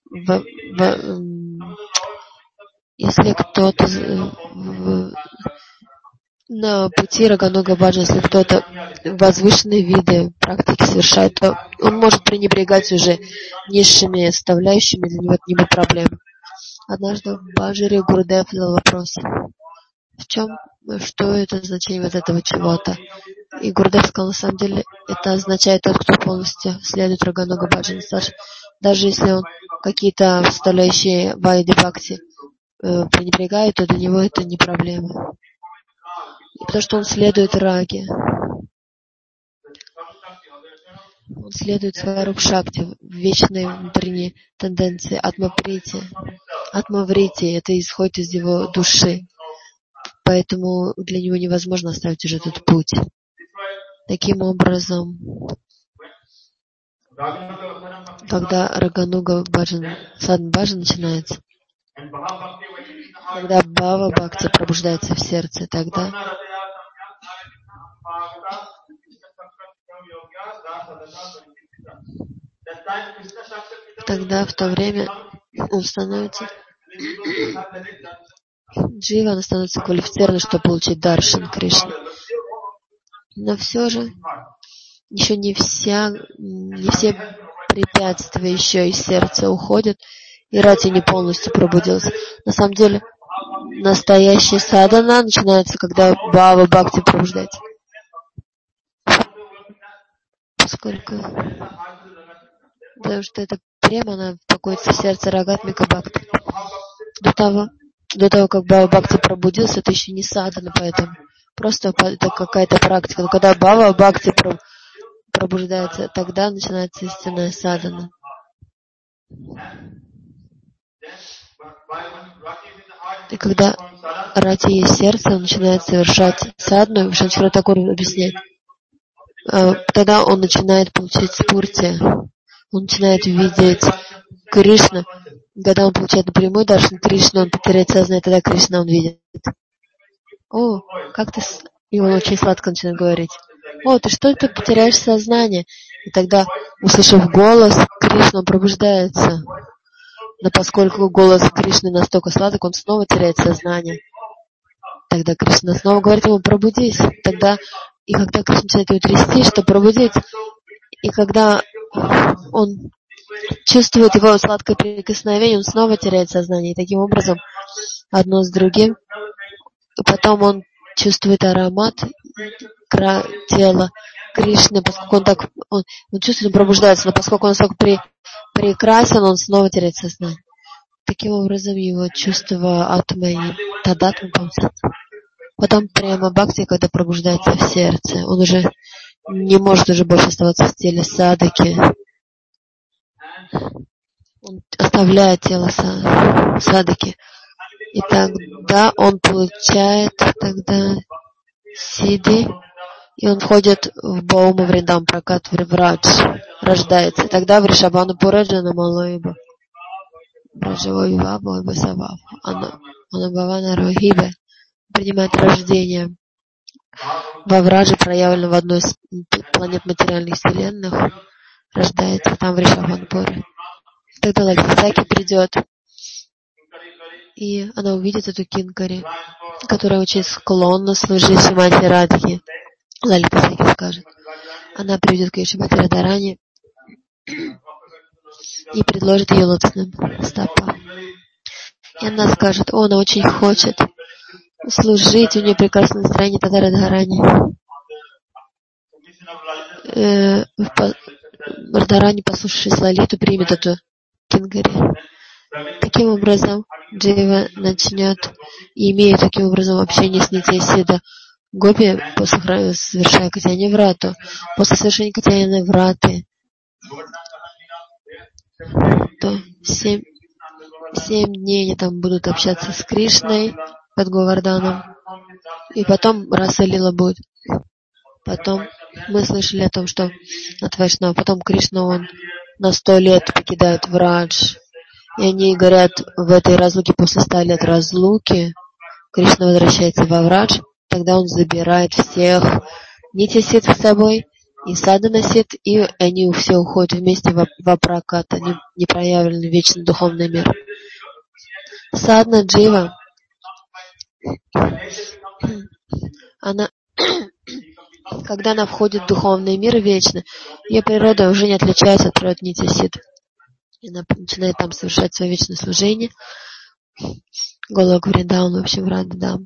на пути Рагануга Баджан, если кто-то возвышенные виды практики совершает, то он может пренебрегать уже низшими составляющими, для него это не будет проблем. Однажды в Баджаре Гурудев задал вопрос, что это значение вот этого чего-то? И Гурудев сказал, на самом деле, это означает тот, кто полностью следует Рагануга Баджан. Даже если он какие-то составляющие Вайди Бхакти пренебрегает, то для него это не проблема. Потому что он следует раге. Он следует Сваруб Шакти, вечной внутренней тенденции Атмаврити. Атмаврити, это исходит из его души. Поэтому для него невозможно оставить уже этот путь. Таким образом, когда Рагануга Баджан, Садхан Баджан начинается, когда Бхава Бхакти пробуждается в сердце, тогда в то время он становится джива, он становится квалифицированным, чтобы получить даршан Кришны. Но все же еще не все препятствия еще из сердца уходят, и рати не полностью пробудился. На самом деле, настоящая садхана начинается, когда Бхава Бхакти пробуждается. Потому что эта према, она покоится в сердце Рагатмика Бхакти. До того, как Бхава Бхакти пробудился, это еще не садхана, поэтому просто это какая-то практика. Но когда Бхава Бхакти пробуждается, тогда начинается истинная садхана. И когда рати есть сердце, он начинает совершать садхану, Шанчара Такур объясняет, тогда он начинает получать спурти, он начинает видеть Кришну. Когда он получает напрямую даршан Кришну, он потеряет сознание, тогда Кришна он видит. О, как ты... И он очень сладко начинает говорить. О, ты что-то потеряешь сознание. И тогда, услышав голос, Кришна пробуждается. Но поскольку голос Кришны настолько сладок, он снова теряет сознание. Тогда Кришна снова говорит ему, пробудись. И когда Кришна начинает его трясти, чтобы пробудить, и когда он чувствует его сладкое прикосновение, он снова теряет сознание. И таким образом, одно с другим. И потом он чувствует аромат тела Кришны, поскольку он чувствует, он пробуждается, но поскольку он настолько прекрасен, он снова теряет сознание. Таким образом, его чувство атмы и тадатмы помнят. Потом прямо бхакти, когда пробуждается в сердце, он уже не может уже больше оставаться в теле садаки. Он оставляет тело садаки. И тогда он получает сиди, и он входит в Баума Вриндам, прокат Врадж, рождается. И тогда в Ришабану Пураджана Малоиба, Браджавоива Бойбасавав, Анабавана Рохибе принимает рождение во Врадже, проявлено в одной из планет материальных вселенных, рождается там в Ришабанпуре. Тогда Лалитасаки придет, и она увидит эту Кинкари, которая очень склонна служить Шримати Радхи. Лалитасаки скажет. Она приведет к ее Шримати Радхарани и предложит ее лотосным стопам. И она скажет, она очень хочет служить, у нее прекрасное настроение Тада Радхарани. Радхарани, послушавшись Лалиту, примет эту Кингари. Таким образом, Джива начнет, и имея таким образом общение с Нитья-Сида Гопи, совершая Катьяни Врату. После совершения Катьяни Враты, то 7 дней они там будут общаться с Кришной под Говарданом. И потом Раса Лила будет. Потом мы слышали о том, что от Вайшнава, потом Кришна, он на 100 лет покидает Врадж. И они говорят, в этой разлуке, после 100 лет разлуки, Кришна возвращается во Врадж, тогда он забирает всех Нитя Сид с собой, и Садана Сид, и они все уходят вместе в Апракат, непроявленный вечный духовный мир. Садна Джива, она, когда она входит в духовный мир вечный, ее природа уже не отличается от природы Нитя Сид. И она начинает там совершать свое вечное служение. Голок Вриндаун, в общем, Рададам.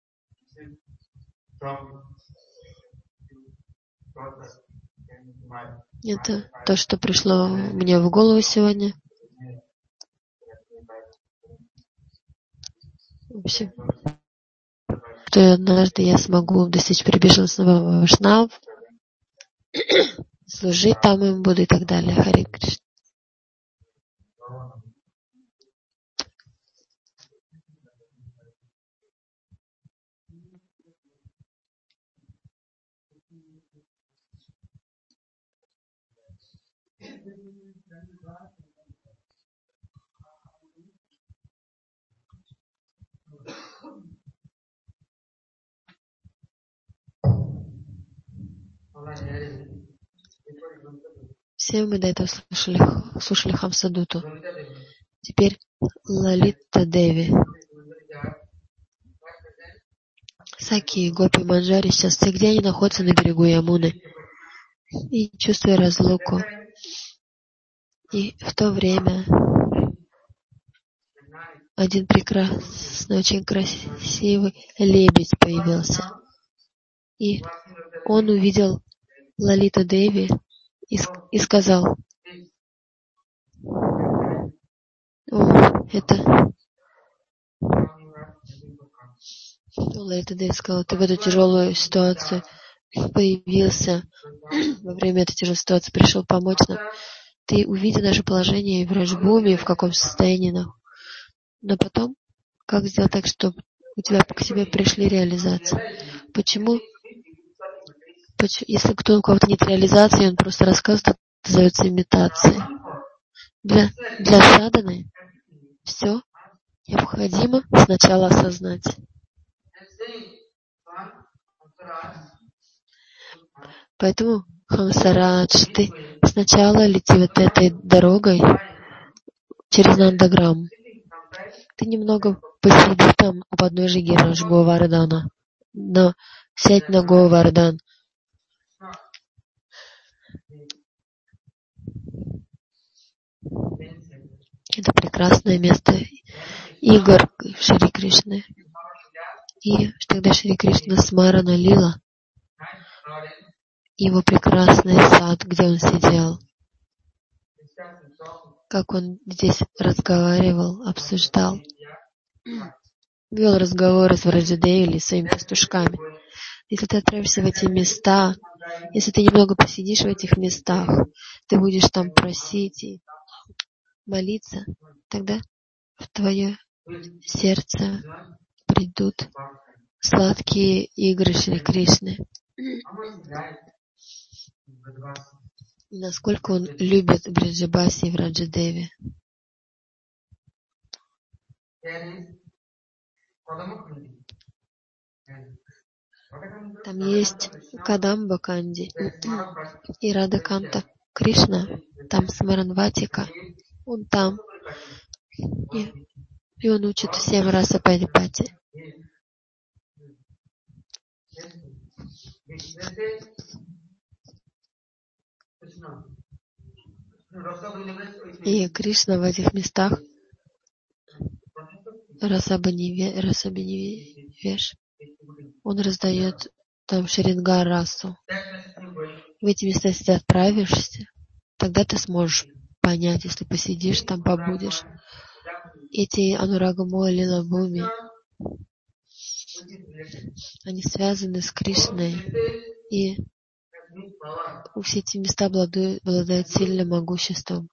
Это то, что пришло мне в голову сегодня. В общем, что однажды я смогу достичь прибеженства Вайшнав, служить там им буду и так далее. Харе Кришна. Все мы до этого слушали Хамсадуту. Теперь Лалита Деви. Саки и Гопи Манджари сейчас все, где они находятся на берегу Ямуны. И чувствуя разлуку. И в то время один прекрасный, очень красивый лебедь появился. И он увидел Лалиту Деви и сказал: «О, это...» Лалита Деви сказала: «Ты в эту тяжелую ситуацию появился, во время этой тяжелой ситуации пришел помочь нам. Ты увидел наше положение в Раджбуме, в каком состоянии нам. Но потом, как сделать так, чтобы у тебя к тебе пришли реализации? Почему? Если у кого-то нет реализации, он просто рассказывает, это называется имитацией. Для садханы все необходимо сначала осознать. Поэтому, Хамсарадж, ты сначала лети вот этой дорогой через Нандаграм. Ты немного посиди там у подножия Гирирадж Говардхана. Но сядь на Говардхан. Это прекрасное место игр Шри Кришны. И тогда Шри Кришна Смарана Лила, его прекрасный сад, где он сидел, как он здесь разговаривал, обсуждал, вел разговоры с Враджадеви или своими пастушками. Если ты отправишься в эти места, если ты немного посидишь в этих местах, ты будешь там просить и молиться, тогда в твое сердце придут сладкие игры Шри Кришны. И насколько он любит Бриджабаси и Враджадеви. Там есть Кадамба Канди и Радаканта Кришна, там Смаранватика, он там, и он учит всем раса Парипати. И Кришна в этих местах Расабанивеш, он раздает там Шрингар расу. В эти места, если ты отправишься, тогда ты сможешь понять, если посидишь там, побудешь. Эти Анурагамоа Лила Бхуми, они связаны с Кришной, и все эти места обладают сильным могуществом.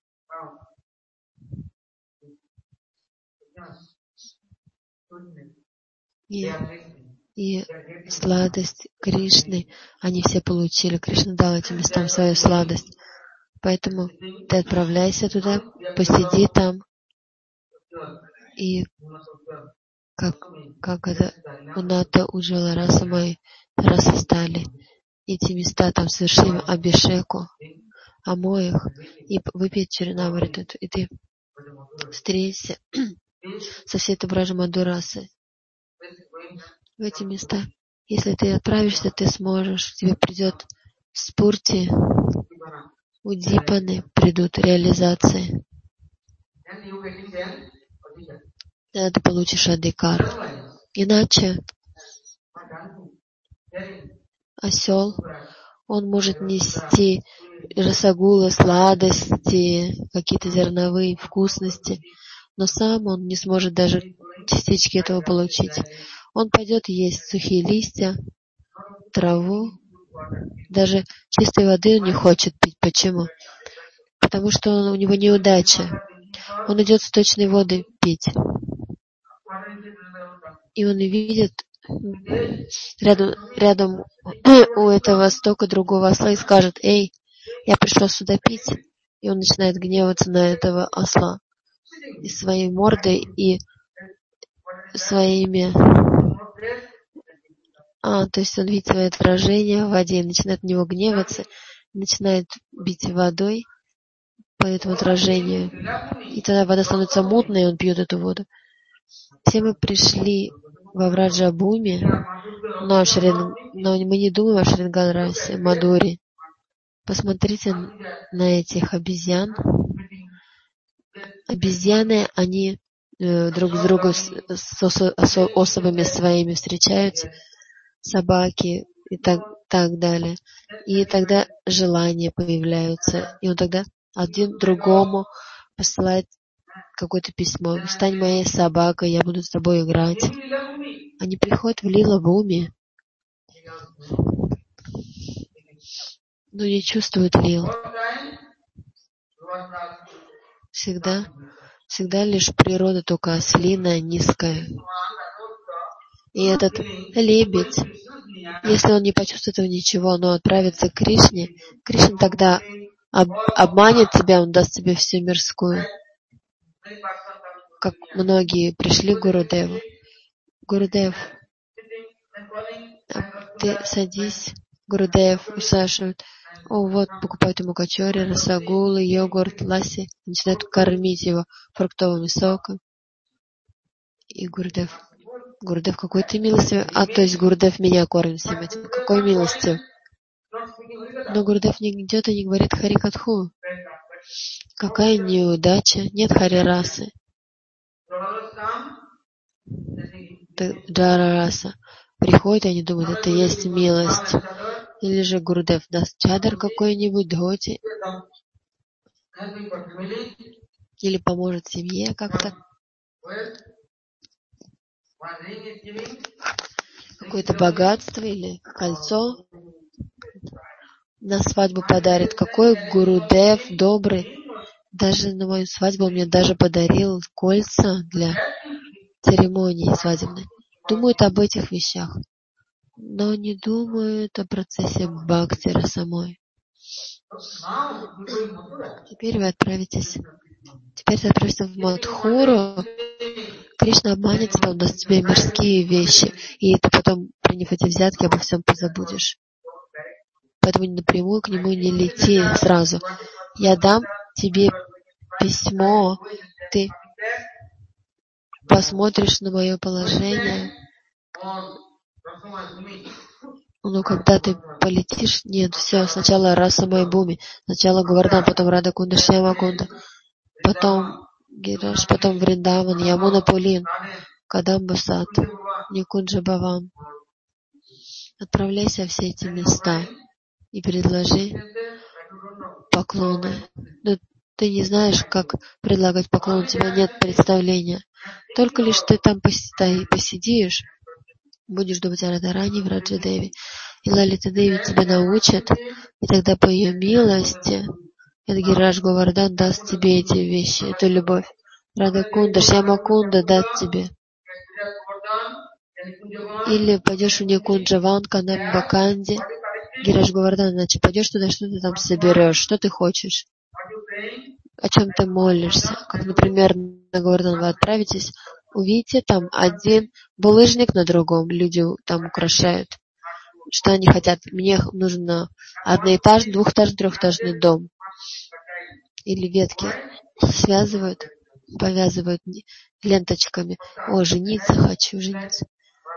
И сладость Кришны они все получили. Кришна дал этим местам свою сладость. Поэтому ты отправляйся туда, посиди там. И как это Уната Уджвала Раса Май Раса стали. эти места, там совершим абишеку, омой их, и выпей Чаринамриту, и ты встреться со всей этой Браджа Мадурасы в эти места. Если ты отправишься, ты сможешь, тебе придет спурти, удипаны, придут реализации. Тогда ты получишь адикар. Иначе осел, он может нести расагулы, сладости, какие-то зерновые вкусности, но сам он не сможет даже частички этого получить. Он пойдет есть сухие листья, траву, даже чистой воды он не хочет пить. Почему? Потому что у него неудача. Он идет сточные воды пить. И он видит рядом у этого стока другого осла и скажет: «Эй, я пришел сюда пить». И он начинает гневаться на этого осла. И своей мордой, и своими... то есть он видит свое отражение в воде и начинает на него гневаться, начинает бить водой по этому отражению. И тогда вода становится мутной, и он пьет эту воду. Все мы пришли во Враджабуми, но мы не думаем о Шрингарасе, Мадури. Посмотрите на этих обезьян. Обезьяны, они друг с другом, с особами своими встречаются, собаки и так далее. И тогда желания появляются. И он тогда один другому посылает какое-то письмо: «Стань моей собакой, я буду с тобой играть». Они приходят в Лила-Буми, но не чувствуют лил. Всегда лишь природа только ослиная, низкая. И этот лебедь, если он не почувствует этого ничего, но отправится к Кришне, Кришна тогда обманет тебя, он даст тебе всю мирскую. Как многие пришли к Гурудеву. Гурудев, ты садись. Гурудев усаживает. Вот, покупают ему качори, расагулы, йогурт, ласси. Начинают кормить его фруктовым соком. И Гурудев, какой ты милостивый. То есть Гурудев меня кормит всем этим. Какой милостью. Но Гурудев не идет и не говорит Харикатху. Какая неудача. Нет Харирасы. Джарараса. Приходят, и они думают, это и есть милость. Или же Гурудев даст чадар какой-нибудь, дхоти. Или поможет семье как-то. Какое-то богатство или кольцо на свадьбу подарит. Какой Гурудев добрый. Даже на мою свадьбу он мне даже подарил кольца для церемонии свадебной. Думают об этих вещах, но не думают о процессе бхактира самой. Теперь ты отправишься в Мадхуру. Кришна обманет тебя, он даст тебе мирские вещи, и ты потом, приняв эти взятки, обо всем позабудешь. Поэтому напрямую к нему не лети сразу. Я дам тебе письмо, ты посмотришь на мое положение. Но когда ты полетишь, нет, все, сначала Раса Майбуми, сначала Говардан, потом Радакунда, Шьямакунда, потом Гираш, потом Вриндаван, Ямуна Пулин, Кадамба Сад, Никунджа Баван. Отправляйся в все эти места и предложи поклоны. Но ты не знаешь, как предлагать поклон, у тебя нет представления. Только лишь ты там посидишь, будешь думать о Радарани в Раджадеви, и Лалита Деви тебя научат, и тогда по ее милости Гираш Говардан даст тебе эти вещи, эту любовь. Радакунда, Шьямакунда даст тебе. Или пойдешь в Никунджаван, Канамбаканди, Гираш Говардан, значит, пойдешь туда, что ты там соберешь, что ты хочешь, о чем ты молишься. Как, например, на Говардан вы отправитесь, увидите там один булыжник на другом, люди там украшают. что они хотят. Мне нужен одноэтажный, двухэтажный, трехэтажный дом. Или ветки связывают, повязывают ленточками. О, жениться хочу, жениться.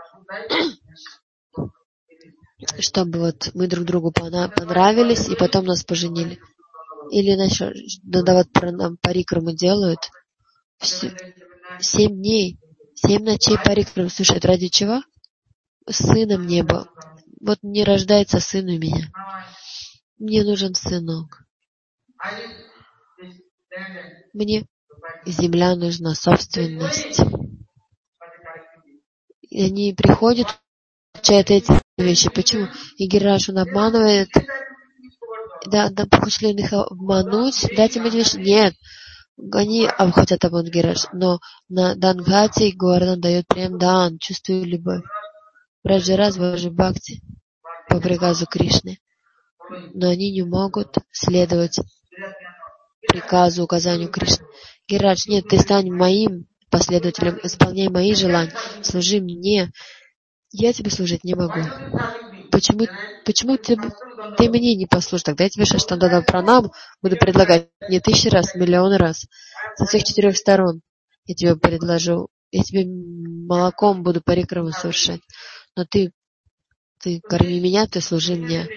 Чтобы вот мы друг другу понравились, и потом нас поженили. Или иначе, надо вот нам парикраму делают 7 дней, 7 ночей парикраму. Слушай, это ради чего? Сына мне бы. Вот не рождается сын у меня. Мне нужен сынок. Мне земля нужна, собственность. И они приходят, получают эти вещи. Почему? И Гираш, он обманывает. Да, хочет ли он их обмануть? Дать им эти вещи? Нет. Они хотят обмануть Гираш. Но на Дангате Говардан дает прям дан, чувствую любовь. Браджарас Баджи Бхакти по приказу Кришны. Но они не могут следовать приказу, указанию Кришны. Гирадж, нет, ты стань моим последователем, исполняй мои желания, служи мне. Я тебе служить не могу. Почему ты мне не послушаешь? Тогда я тебе Шаштандана Пранам буду предлагать не 1000 раз, миллион раз. Со всех 4 сторон я тебе предложу. Я тебе молоком буду парикраму совершать. Но ты корми меня, ты служи мне.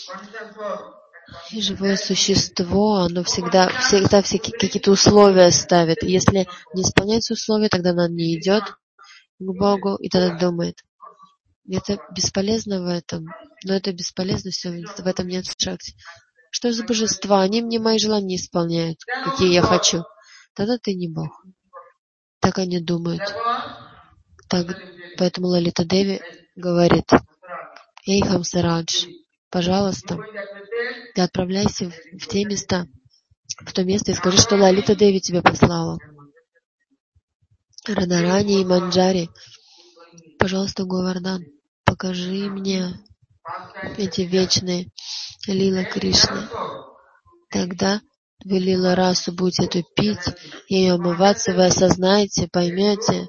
И живое существо, оно всегда все какие-то условия ставит. И если не исполняется условия, тогда оно не идет к Богу, и тогда думает. Это бесполезно в этом. Но это бесполезно все, в этом нет шакти. Что за божества? Они мне мои желания не исполняют, какие я хочу. Тогда ты не Бог. Так они думают. Так, поэтому Лалита Деви говорит: «Эй, Хамсарадж, пожалуйста, ты отправляйся в те места, в то место и скажи, что Лалита Деви тебя послала. Радарани и Манджари, пожалуйста, Говардан, покажи мне эти вечные лила Кришны. Тогда вы лила расу будете эту пить, и ее омываться, вы осознаете, поймете.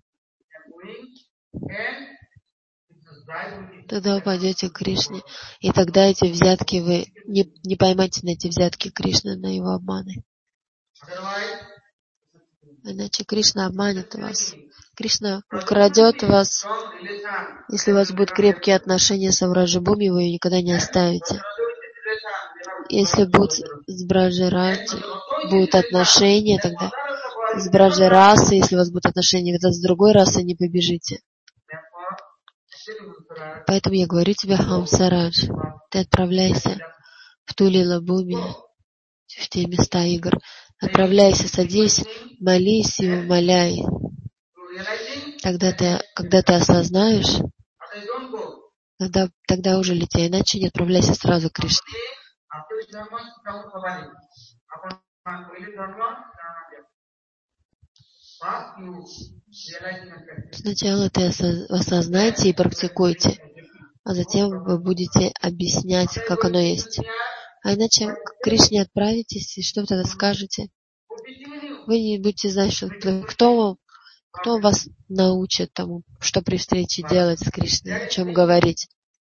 Тогда вы пойдете к Кришне, и тогда эти взятки вы не поймаете на эти взятки Кришны, на его обманы. Иначе Кришна обманет вас. Кришна украдет вас. Если у вас будут крепкие отношения с Враджабхуми, вы ее никогда не оставите. Если будут с Браджараджи, будут отношения, тогда с Браджарасой, если у вас будут отношения, тогда с другой расой не побежите. Поэтому я говорю тебе, Хамсарадж, ты отправляйся в ту лилабхуми, в те места игр. Отправляйся, садись, молись и умоляй. Когда ты осознаешь, тогда уже лети, иначе не отправляйся сразу к Кришне. Сначала ты осознайте и практикуйте, а затем вы будете объяснять, как оно есть. А иначе к Кришне отправитесь, и что вы тогда скажете? Вы не будете знать, кто вас научит тому, что при встрече делать с Кришной, о чем говорить.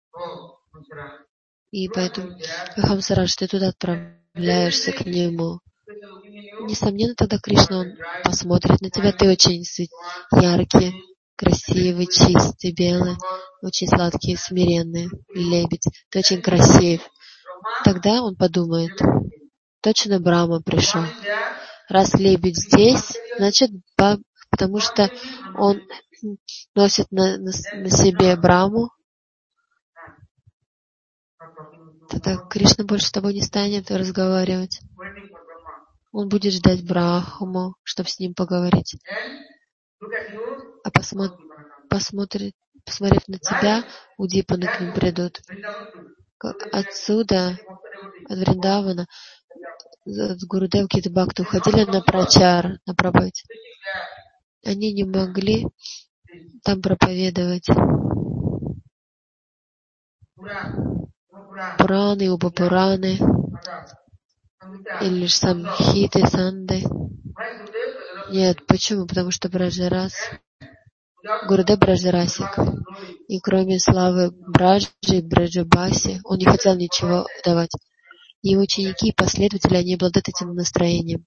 И поэтому, Хамсарадж, ты туда отправляешься к нему. Несомненно, тогда Кришна, он посмотрит на тебя. Ты очень яркий, красивый, чистый, белый, очень сладкий, смиренный лебедь. Ты очень красив. Тогда он подумает, точно Брахма пришел. Раз лебедь здесь, значит, потому что он носит на себе Брахму, тогда Кришна больше с тобой не станет разговаривать. Он будет ждать Брахму, чтобы с ним поговорить. А посмотрев на тебя, Удипаны к ним придут. Отсюда, от Вриндавана, от Гурудевки и Бхакти уходили на прачар, на проповедь. Они не могли там проповедовать Пураны, Убапураны, или лишь Самхиты, Санды. Нет, почему? Потому что Браджарас, Гурудев Браджарасик. И кроме славы Браджи и Браджабаси, он не хотел ничего давать. Его ученики и последователи, они обладают этим настроением.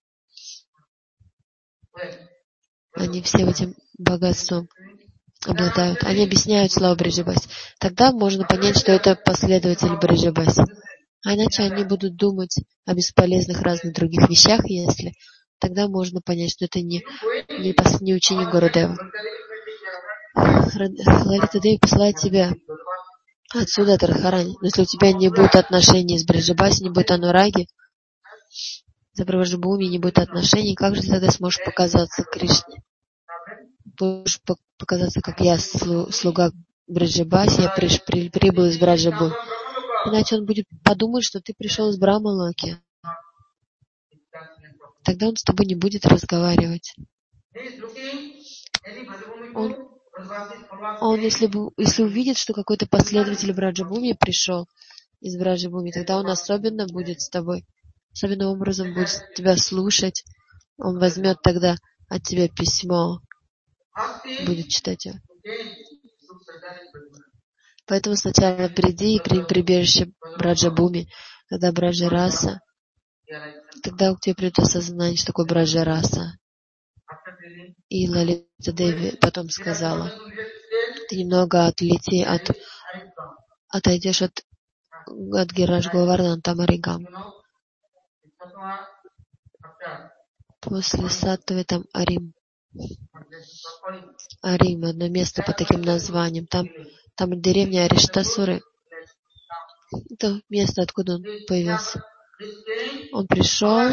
Они всем этим богатством обладают. Они объясняют славу Браджабаси. Тогда можно понять, что это последователь Браджабаси. А иначе они будут думать о бесполезных разных других вещах, если тогда можно понять, что это не ученик Гурудева. Лалита Деви посылает тебя отсюда, от Радхарани. Но если у тебя не будет отношений с Браджабаси, не будет Анураги, за Браджабхуми не будет отношений, как же ты тогда сможешь показаться Кришне? Будешь показаться, как я слуга Браджабаси, я прибыл из Браджабхуми. Иначе он будет подумать, что ты пришел из Брахмалоки. Тогда он с тобой не будет разговаривать. Он если увидит, что какой-то последователь Браджабхуми пришел из Браджабхуми, тогда он особенно будет с тобой, особенным образом будет тебя слушать. Он возьмет тогда от тебя письмо, будет читать его. Поэтому сначала приди и прими прибежище Браджабхуми, когда Браджараса, тогда к тебе придет осознание, что такое Браджараса. И Лалита Деви потом сказала, ты немного отойдешь от Гираж Говардхан Тамаригам. После Саттвы там Арим. Арим, одно место под таким названием. Там деревня Ариштасуры. Это место, откуда он появился. Он пришел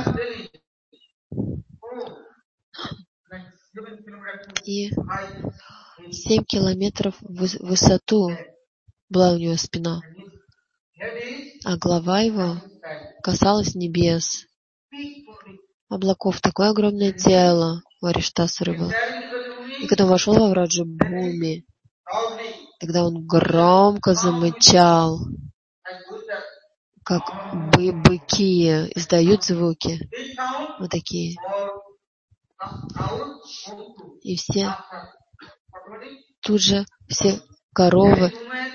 и 7 километров в высоту была у него спина, а голова его касалась небес, облаков. Такое огромное тело у Ариштасуры было. И когда он вошел во Враджабхуми, тогда он громко замычал, как быки издают звуки, вот такие. И тут же все коровы,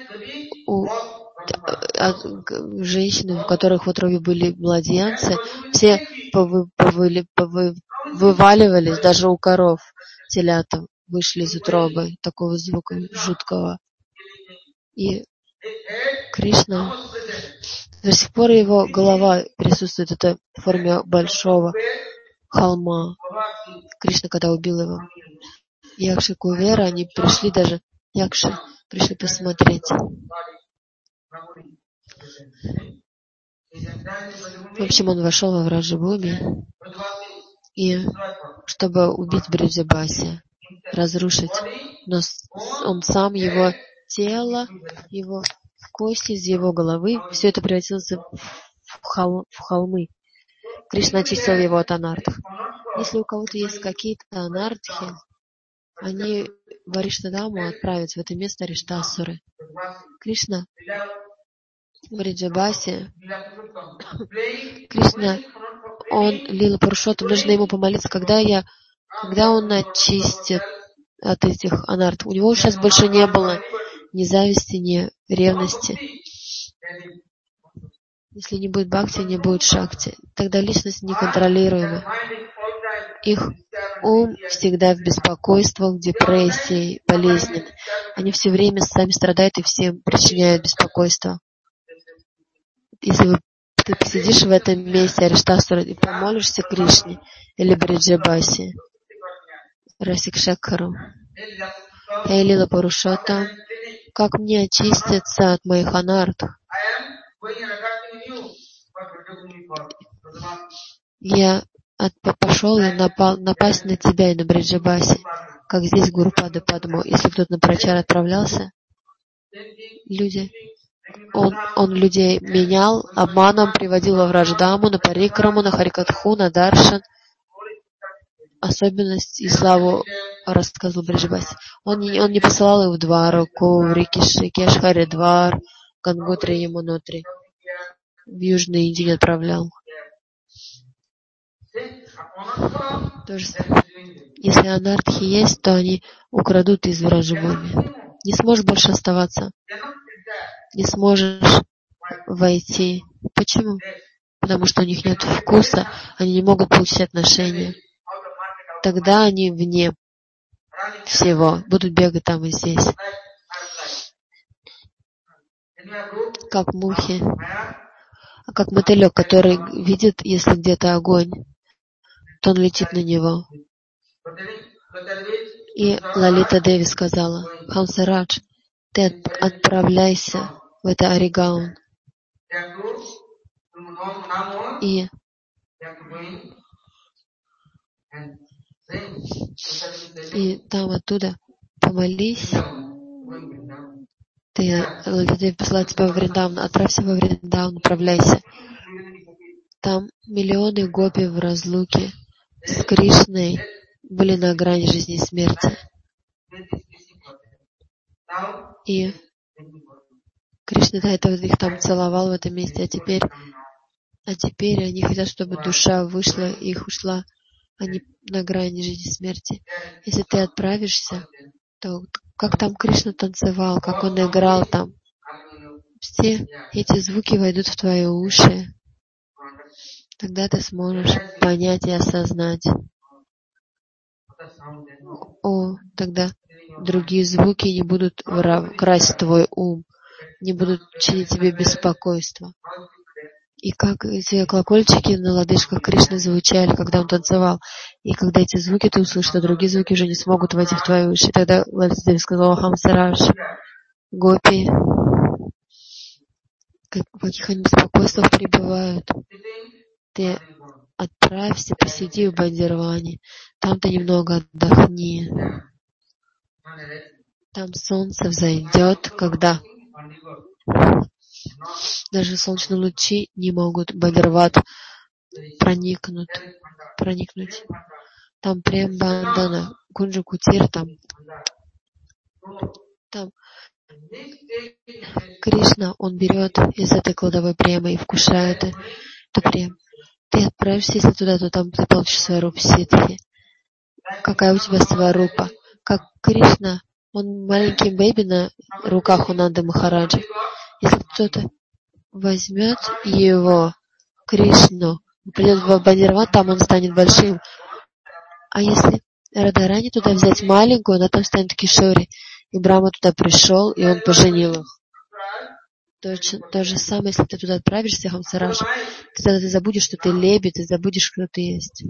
женщины, у которых в утробе были младенцы, все вываливались, даже у коров телята вышли из утробы, такого звука жуткого. И Кришна, до сих пор его голова присутствует, это в форме большого холма. Кришна, когда убил его, Якши Кувера, они пришли даже, Якши пришли посмотреть. В общем, он вошел во Враджабхуми, и чтобы убить Браджабаси, разрушить, но он сам, его тело, его кости из его головы, все это превратилось в холмы. Кришна очистил его от анартх. Если у кого-то есть какие-то анартхи, они в Ариштадаму отправятся, в это место Ариштасуры. Кришна в Браджабаси, Кришна, он Лила Пурушоттам, нужно ему помолиться, когда он очистит от этих анарт. У него сейчас больше не было ни зависти, ни ревности. Если не будет бхакти, не будет шакти. Тогда личность неконтролируема. Их ум всегда в беспокойствах, в депрессии, болезнен. Они все время сами страдают и всем причиняют беспокойство. Если ты посидишь в этом месте Ариштасура и помолишься Кришне или Браджабаси, Расикшакхару, Эй Лила Пурушоттам, как мне очиститься от моих анарт? Я пошел и напасть на тебя и на Браджабаси, как здесь Гурупада Падмо. Если кто-то на прачар отправлялся, он людей менял, обманом приводил во Врадждаму, на Парикраму, на Харикатху, на Даршан. Особенность и славу рассказывал Браджабаси. Он не посылал их в Двараку, в Рикиш, Харидвар, Ганготри, Ямунотри. В Южную Индию не отправлял. Если анархи есть, то они украдут из Враджабхуми. Не сможешь больше оставаться. Не сможешь войти. Почему? Потому что у них нет вкуса, они не могут получить отношения. Тогда они вне всего, будут бегать там и здесь. Как мухи, как мотылек, который видит, если где-то огонь, то он летит на него. И Лалита Деви сказала: Хамсарадж, ты отправляйся в это Аригаун. И там оттуда помолись. Лалита Деви посылает тебя во Вриндаван, отправься во Вриндаван, отправляйся. Там миллионы гопи в разлуке с Кришной были на грани жизни и смерти. И Кришна до этого их там целовал в этом месте, а теперь они хотят, чтобы душа вышла, и их ушла. Они на грани жизни и смерти. Если ты отправишься, то как там Кришна танцевал, как он играл там, все эти звуки войдут в твои уши. Тогда ты сможешь понять и осознать. Тогда другие звуки не будут красить твой ум, не будут чинить тебе беспокойство. И как эти колокольчики на лодыжках Кришны звучали, когда он танцевал. И когда эти звуки ты услышишь, то другие звуки уже не смогут войти в твои уши. И тогда Лалита Деви сказала: Хамсарадж, гопи, в каких они беспокойствах пребывают. Ты отправься, посиди в Бандирване. Там ты немного отдохни. Там солнце взойдет, когда даже солнечные лучи не могут в Бандирват проникнуть. Там прем бандана, Кунджа Кутир, там Кришна, он берет из этой кладовой премы и вкушает эту прему. Ты отправишься, если туда, то там ты получишь сварупу ситхи. Какая у тебя сварупа? Как Кришна, он маленький бэби на руках у Нанды Махараджа. Если кто-то возьмет его, Кришну, придет в Бандирван, там он станет большим. А если Радхарани туда взять маленькую, она там станет Кишори. И Брахма туда пришел, и он поженил их. То же самое, если ты туда отправишься, Хамсарадж, тогда ты забудешь, что ты лебедь, ты забудешь, кто ты есть.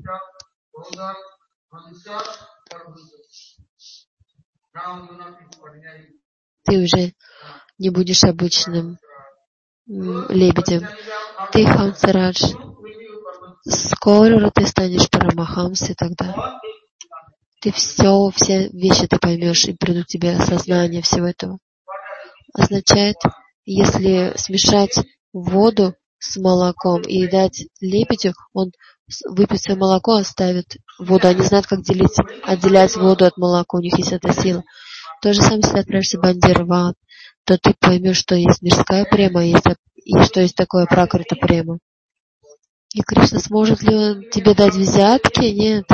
Ты уже не будешь обычным лебедем. Ты, Хамсарадж, скоро ты станешь Парамахамсой тогда. Ты все вещи ты поймешь, и придут тебе осознание всего этого. Означает, если смешать воду с молоком и дать лебедю, он выпьет свое молоко, оставит воду. Они знают, как отделять воду от молока, у них есть эта сила. То же самое, если ты отправишься в Бандирван, то ты поймешь, что есть мирская према, и что есть такое пракрита према. И Кришна, сможет ли он тебе дать взятки? Нет.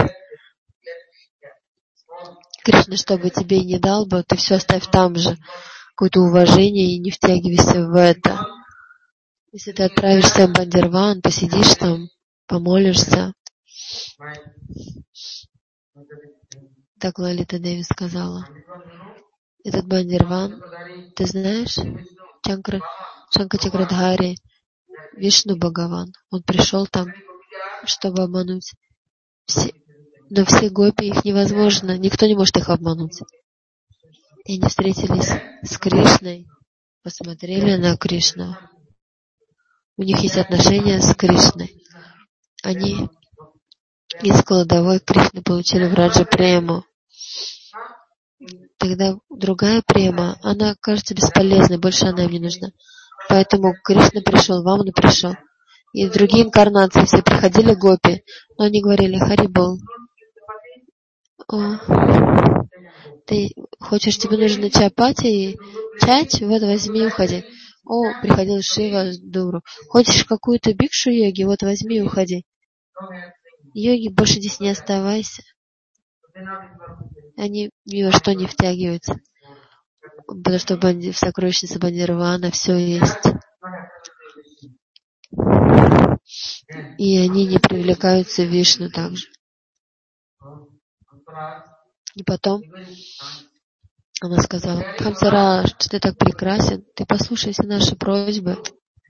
Кришна, чтобы тебе не дал бы, ты все оставь там же. Какое-то уважение и не втягивайся в это. Если ты отправишься в Бандирван, посидишь там, помолишься. Так Лалита Деви сказала. Этот Бандирван, ты знаешь, Шанкачакрадхари, Вишну Бхагаван, он пришел там, чтобы обмануть. Но все гопи, их невозможно, никто не может их обмануть. И они встретились с Кришной, посмотрели на Кришну. У них есть отношения с Кришной. Они из кладовой Кришны получили Враджа прему. Тогда другая према, она кажется бесполезной, больше она им не нужна. Поэтому Кришна пришел, Вамана пришел. И в другие инкарнации все приходили гопи, но они говорили: Харибол, ты хочешь, тебе нужно чапати, чать, вот возьми и уходи. Приходил Шива с Дуру. Хочешь какую-то бикшу йоги, вот возьми и уходи. Йоги, больше здесь не оставайся. Они ни во что не втягиваются. Потому что в сокровищнице Нирвана все есть. И они не привлекаются в Вишну также. И потом она сказала: Хамсараш, ты так прекрасен, ты послушайся наши просьбы,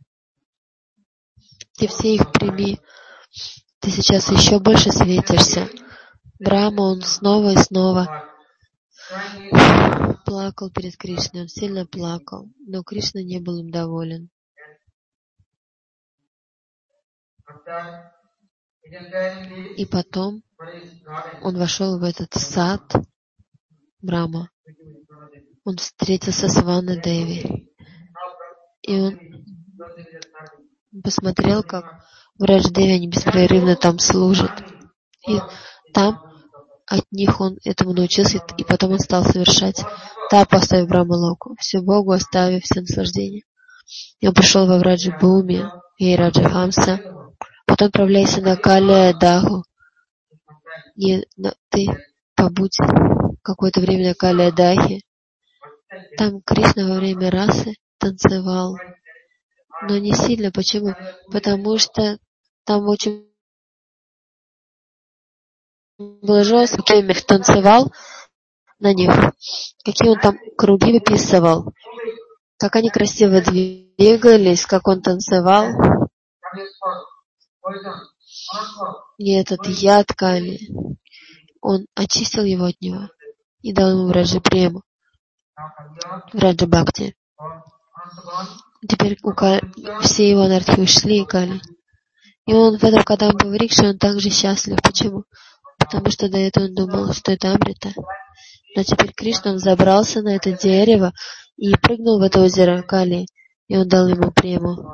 ты все их прими, ты сейчас еще больше светишься. Брахма, он снова и снова плакал перед Кришной, он сильно плакал, но Кришна не был им доволен. И потом он вошел в этот сад Брахма. Он встретился с Ванной Деви. И он посмотрел, как Врадж Деви, они беспрерывно там служат. И там от них он этому научился, и потом он стал совершать тапу, оставив Брахма-локу, все Богу оставив все наслаждения. И он пришел во Враджа-Буми, и Раджа Хамса. Потом отправляйся на Калия-Даху. И ты побудь какое-то время на Калия-Дахе. Там Кришна во время расы танцевал. Но не сильно. Почему? Потому что там очень было жестко. Какими танцевал на них. Какие он там круги выписывал. Как они красиво двигались, как он танцевал. И этот яд Кали, он очистил его от него и дал ему Враджа Прему, Враджа Бхакти. Теперь все его анархи ушли, Кали. И он в этом Кадам Паврикше, он также счастлив. Почему? Потому что до этого он думал, что это Амрита. Но теперь Кришна, он забрался на это дерево и прыгнул в это озеро Кали. И он дал ему Прему.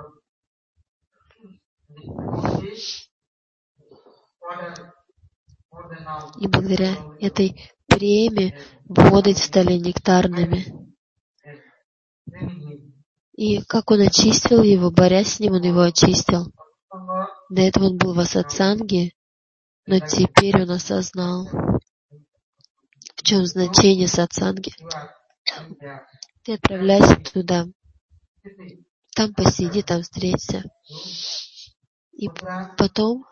И благодаря этой преме воды стали нектарными. И как он очистил его, борясь с ним, он его очистил. До этого он был в асатсанге, но теперь он осознал, в чем значение сатсанги. Ты отправляйся туда, там посиди, там встреться. И потом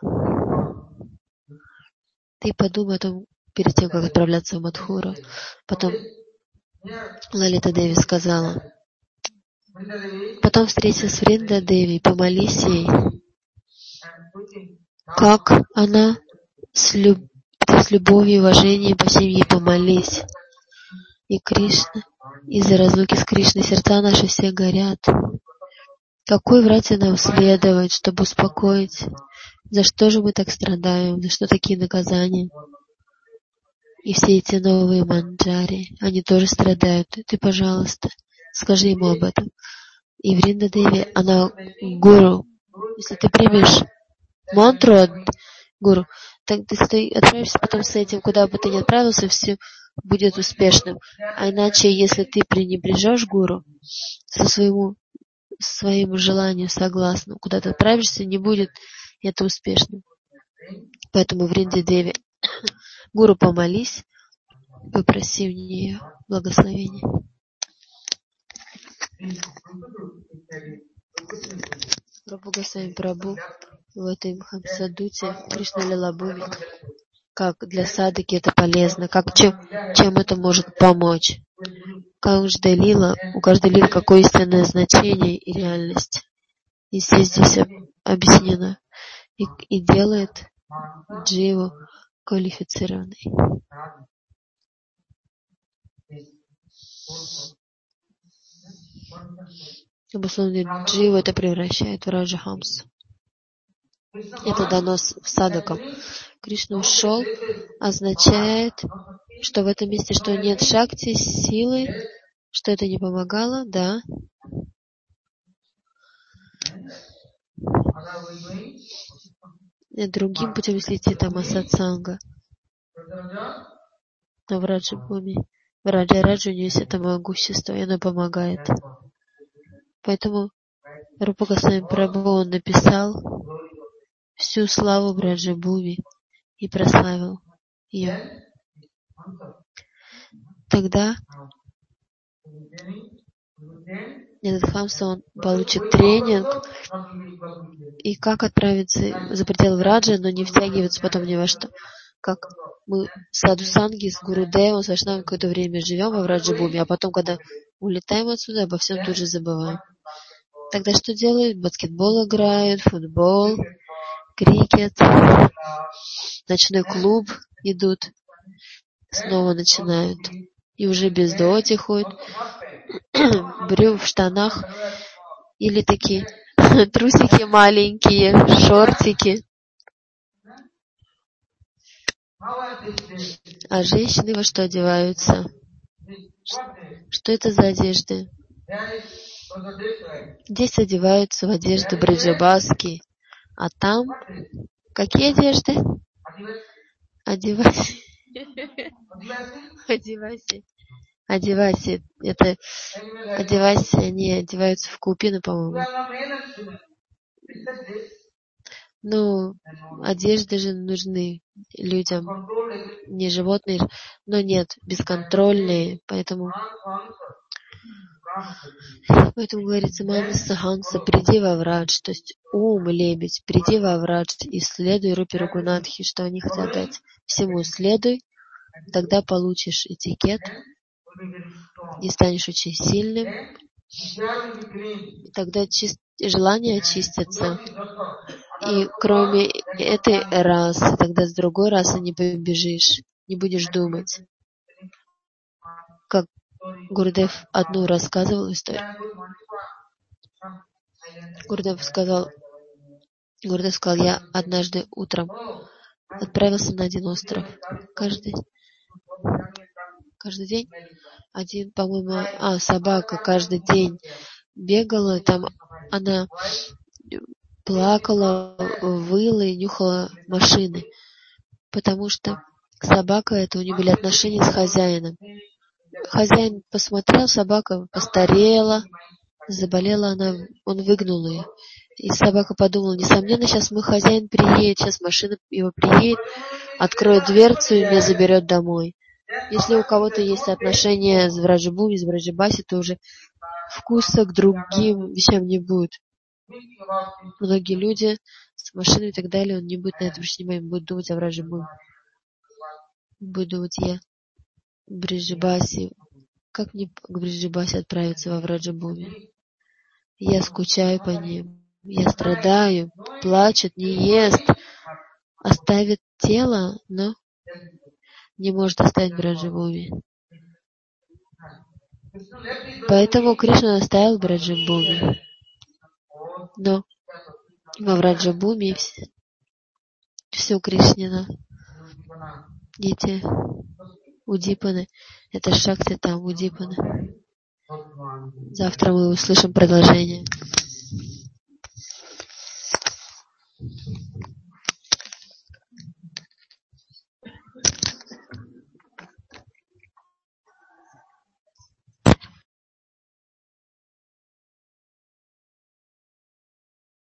ты подумай о том, перед тем, как отправляться в Мадхуру. Потом Лалита Деви сказала: потом встретись с Вринда Деви, помолись ей, как она с любовью и уважением по семье помолись. И Кришна, из-за разлуки с Кришной сердца наши все горят. Какой врате нам следовать, чтобы успокоить? За что же мы так страдаем? За что такие наказания? И все эти новые манджари, они тоже страдают. Ты, пожалуйста, скажи ему об этом. И Вринда Деви, она гуру. Если ты примешь мантру от гуру, так если ты отправишься потом с этим, куда бы ты ни отправился, все будет успешным. А иначе, если ты пренебрежешь гуру со своим желанию согласно, куда ты отправишься, не будет это успешным. Поэтому Вринде Деви, гуру, помолись, попроси у нее благословения. Прабху Госвами Прабху в этой Хамсадуте Кришна Лила Бхуми, как для садхаки это полезно, чем это может помочь. У каждой лилы какое истинное значение и реальность. И здесь объяснено. И делает дживу квалифицированной. Обусловленный дживу это превращает в Раджа Хамсу. Это дано в садхакам. Кришна ушел означает, что в этом месте что нет шакти, силы, что это не помогало, да. И другим путем, если идти там асатсанга. Но в Раджа-бхуми, в Раджа-раджа у нее есть это могущество, и оно помогает. Поэтому Рупа Госвами Прабху, он написал всю славу Браджа-бхуми и прославил ее. Тогда этот Хамса, он получит тренинг, и как отправиться за пределы Враджа, но не втягиваться потом ни во что. Как мы с Садхусанги, с Гурудевом, с Вайшнавом какое-то время живем во Враджабуме, а потом, когда улетаем отсюда, обо всем тут же забываем. Тогда что делают? Баскетбол играют, футбол, крикет, ночной клуб идут, снова начинают. И уже без доти ходят, в штанах, или такие трусики маленькие, шортики. А женщины во что одеваются? Что это за одежды? Здесь одеваются в одежды бриджабаски, а там какие одежды? Одевайся. Это одевайся, они одеваются в купины, по-моему. Ну, одежды же нужны людям, не животные, но нет, бесконтрольные, поэтому говорится, Манаса Ханса, приди во Врадж, то есть ум, лебедь, приди во Врадж и следуй Рупи Рагунатхи, что они хотят дать. Всему следуй, тогда получишь этикет и станешь очень сильным, и тогда желания очистятся. И кроме этой расы, тогда с другой расы не побежишь, не будешь думать. Как Гурудев одну рассказывал историю. Гурудев сказал, я однажды утром отправился на один остров. Каждый день один, по-моему, собака каждый день бегала, там она плакала, выла и нюхала машины, потому что собака, это у нее были отношения с хозяином. Хозяин посмотрел, собака постарела, заболела она, он выгнал ее. И собака подумала, несомненно, сейчас мой хозяин приедет, сейчас машина его приедет, откроет дверцу и меня заберет домой. Если у кого-то есть отношения с Враджабуми, с Враджабаси, то уже вкуса к другим вещам не будет. Многие люди с машиной и так далее, он не будет на это обращать внимание, будет думать о Враджабуми. Будет думать, я Бриджабаси. Как мне к Бриджабаси отправиться во Враджабуми? Я скучаю по ним, я страдаю, плачет, не ест, оставит тело, но не может оставить Браджабуми. Поэтому Кришна оставил Браджабуми. Но во Враджабуми все Кришнина. Дети Удипаны. Это Шакти там Удипаны. Завтра мы услышим продолжение.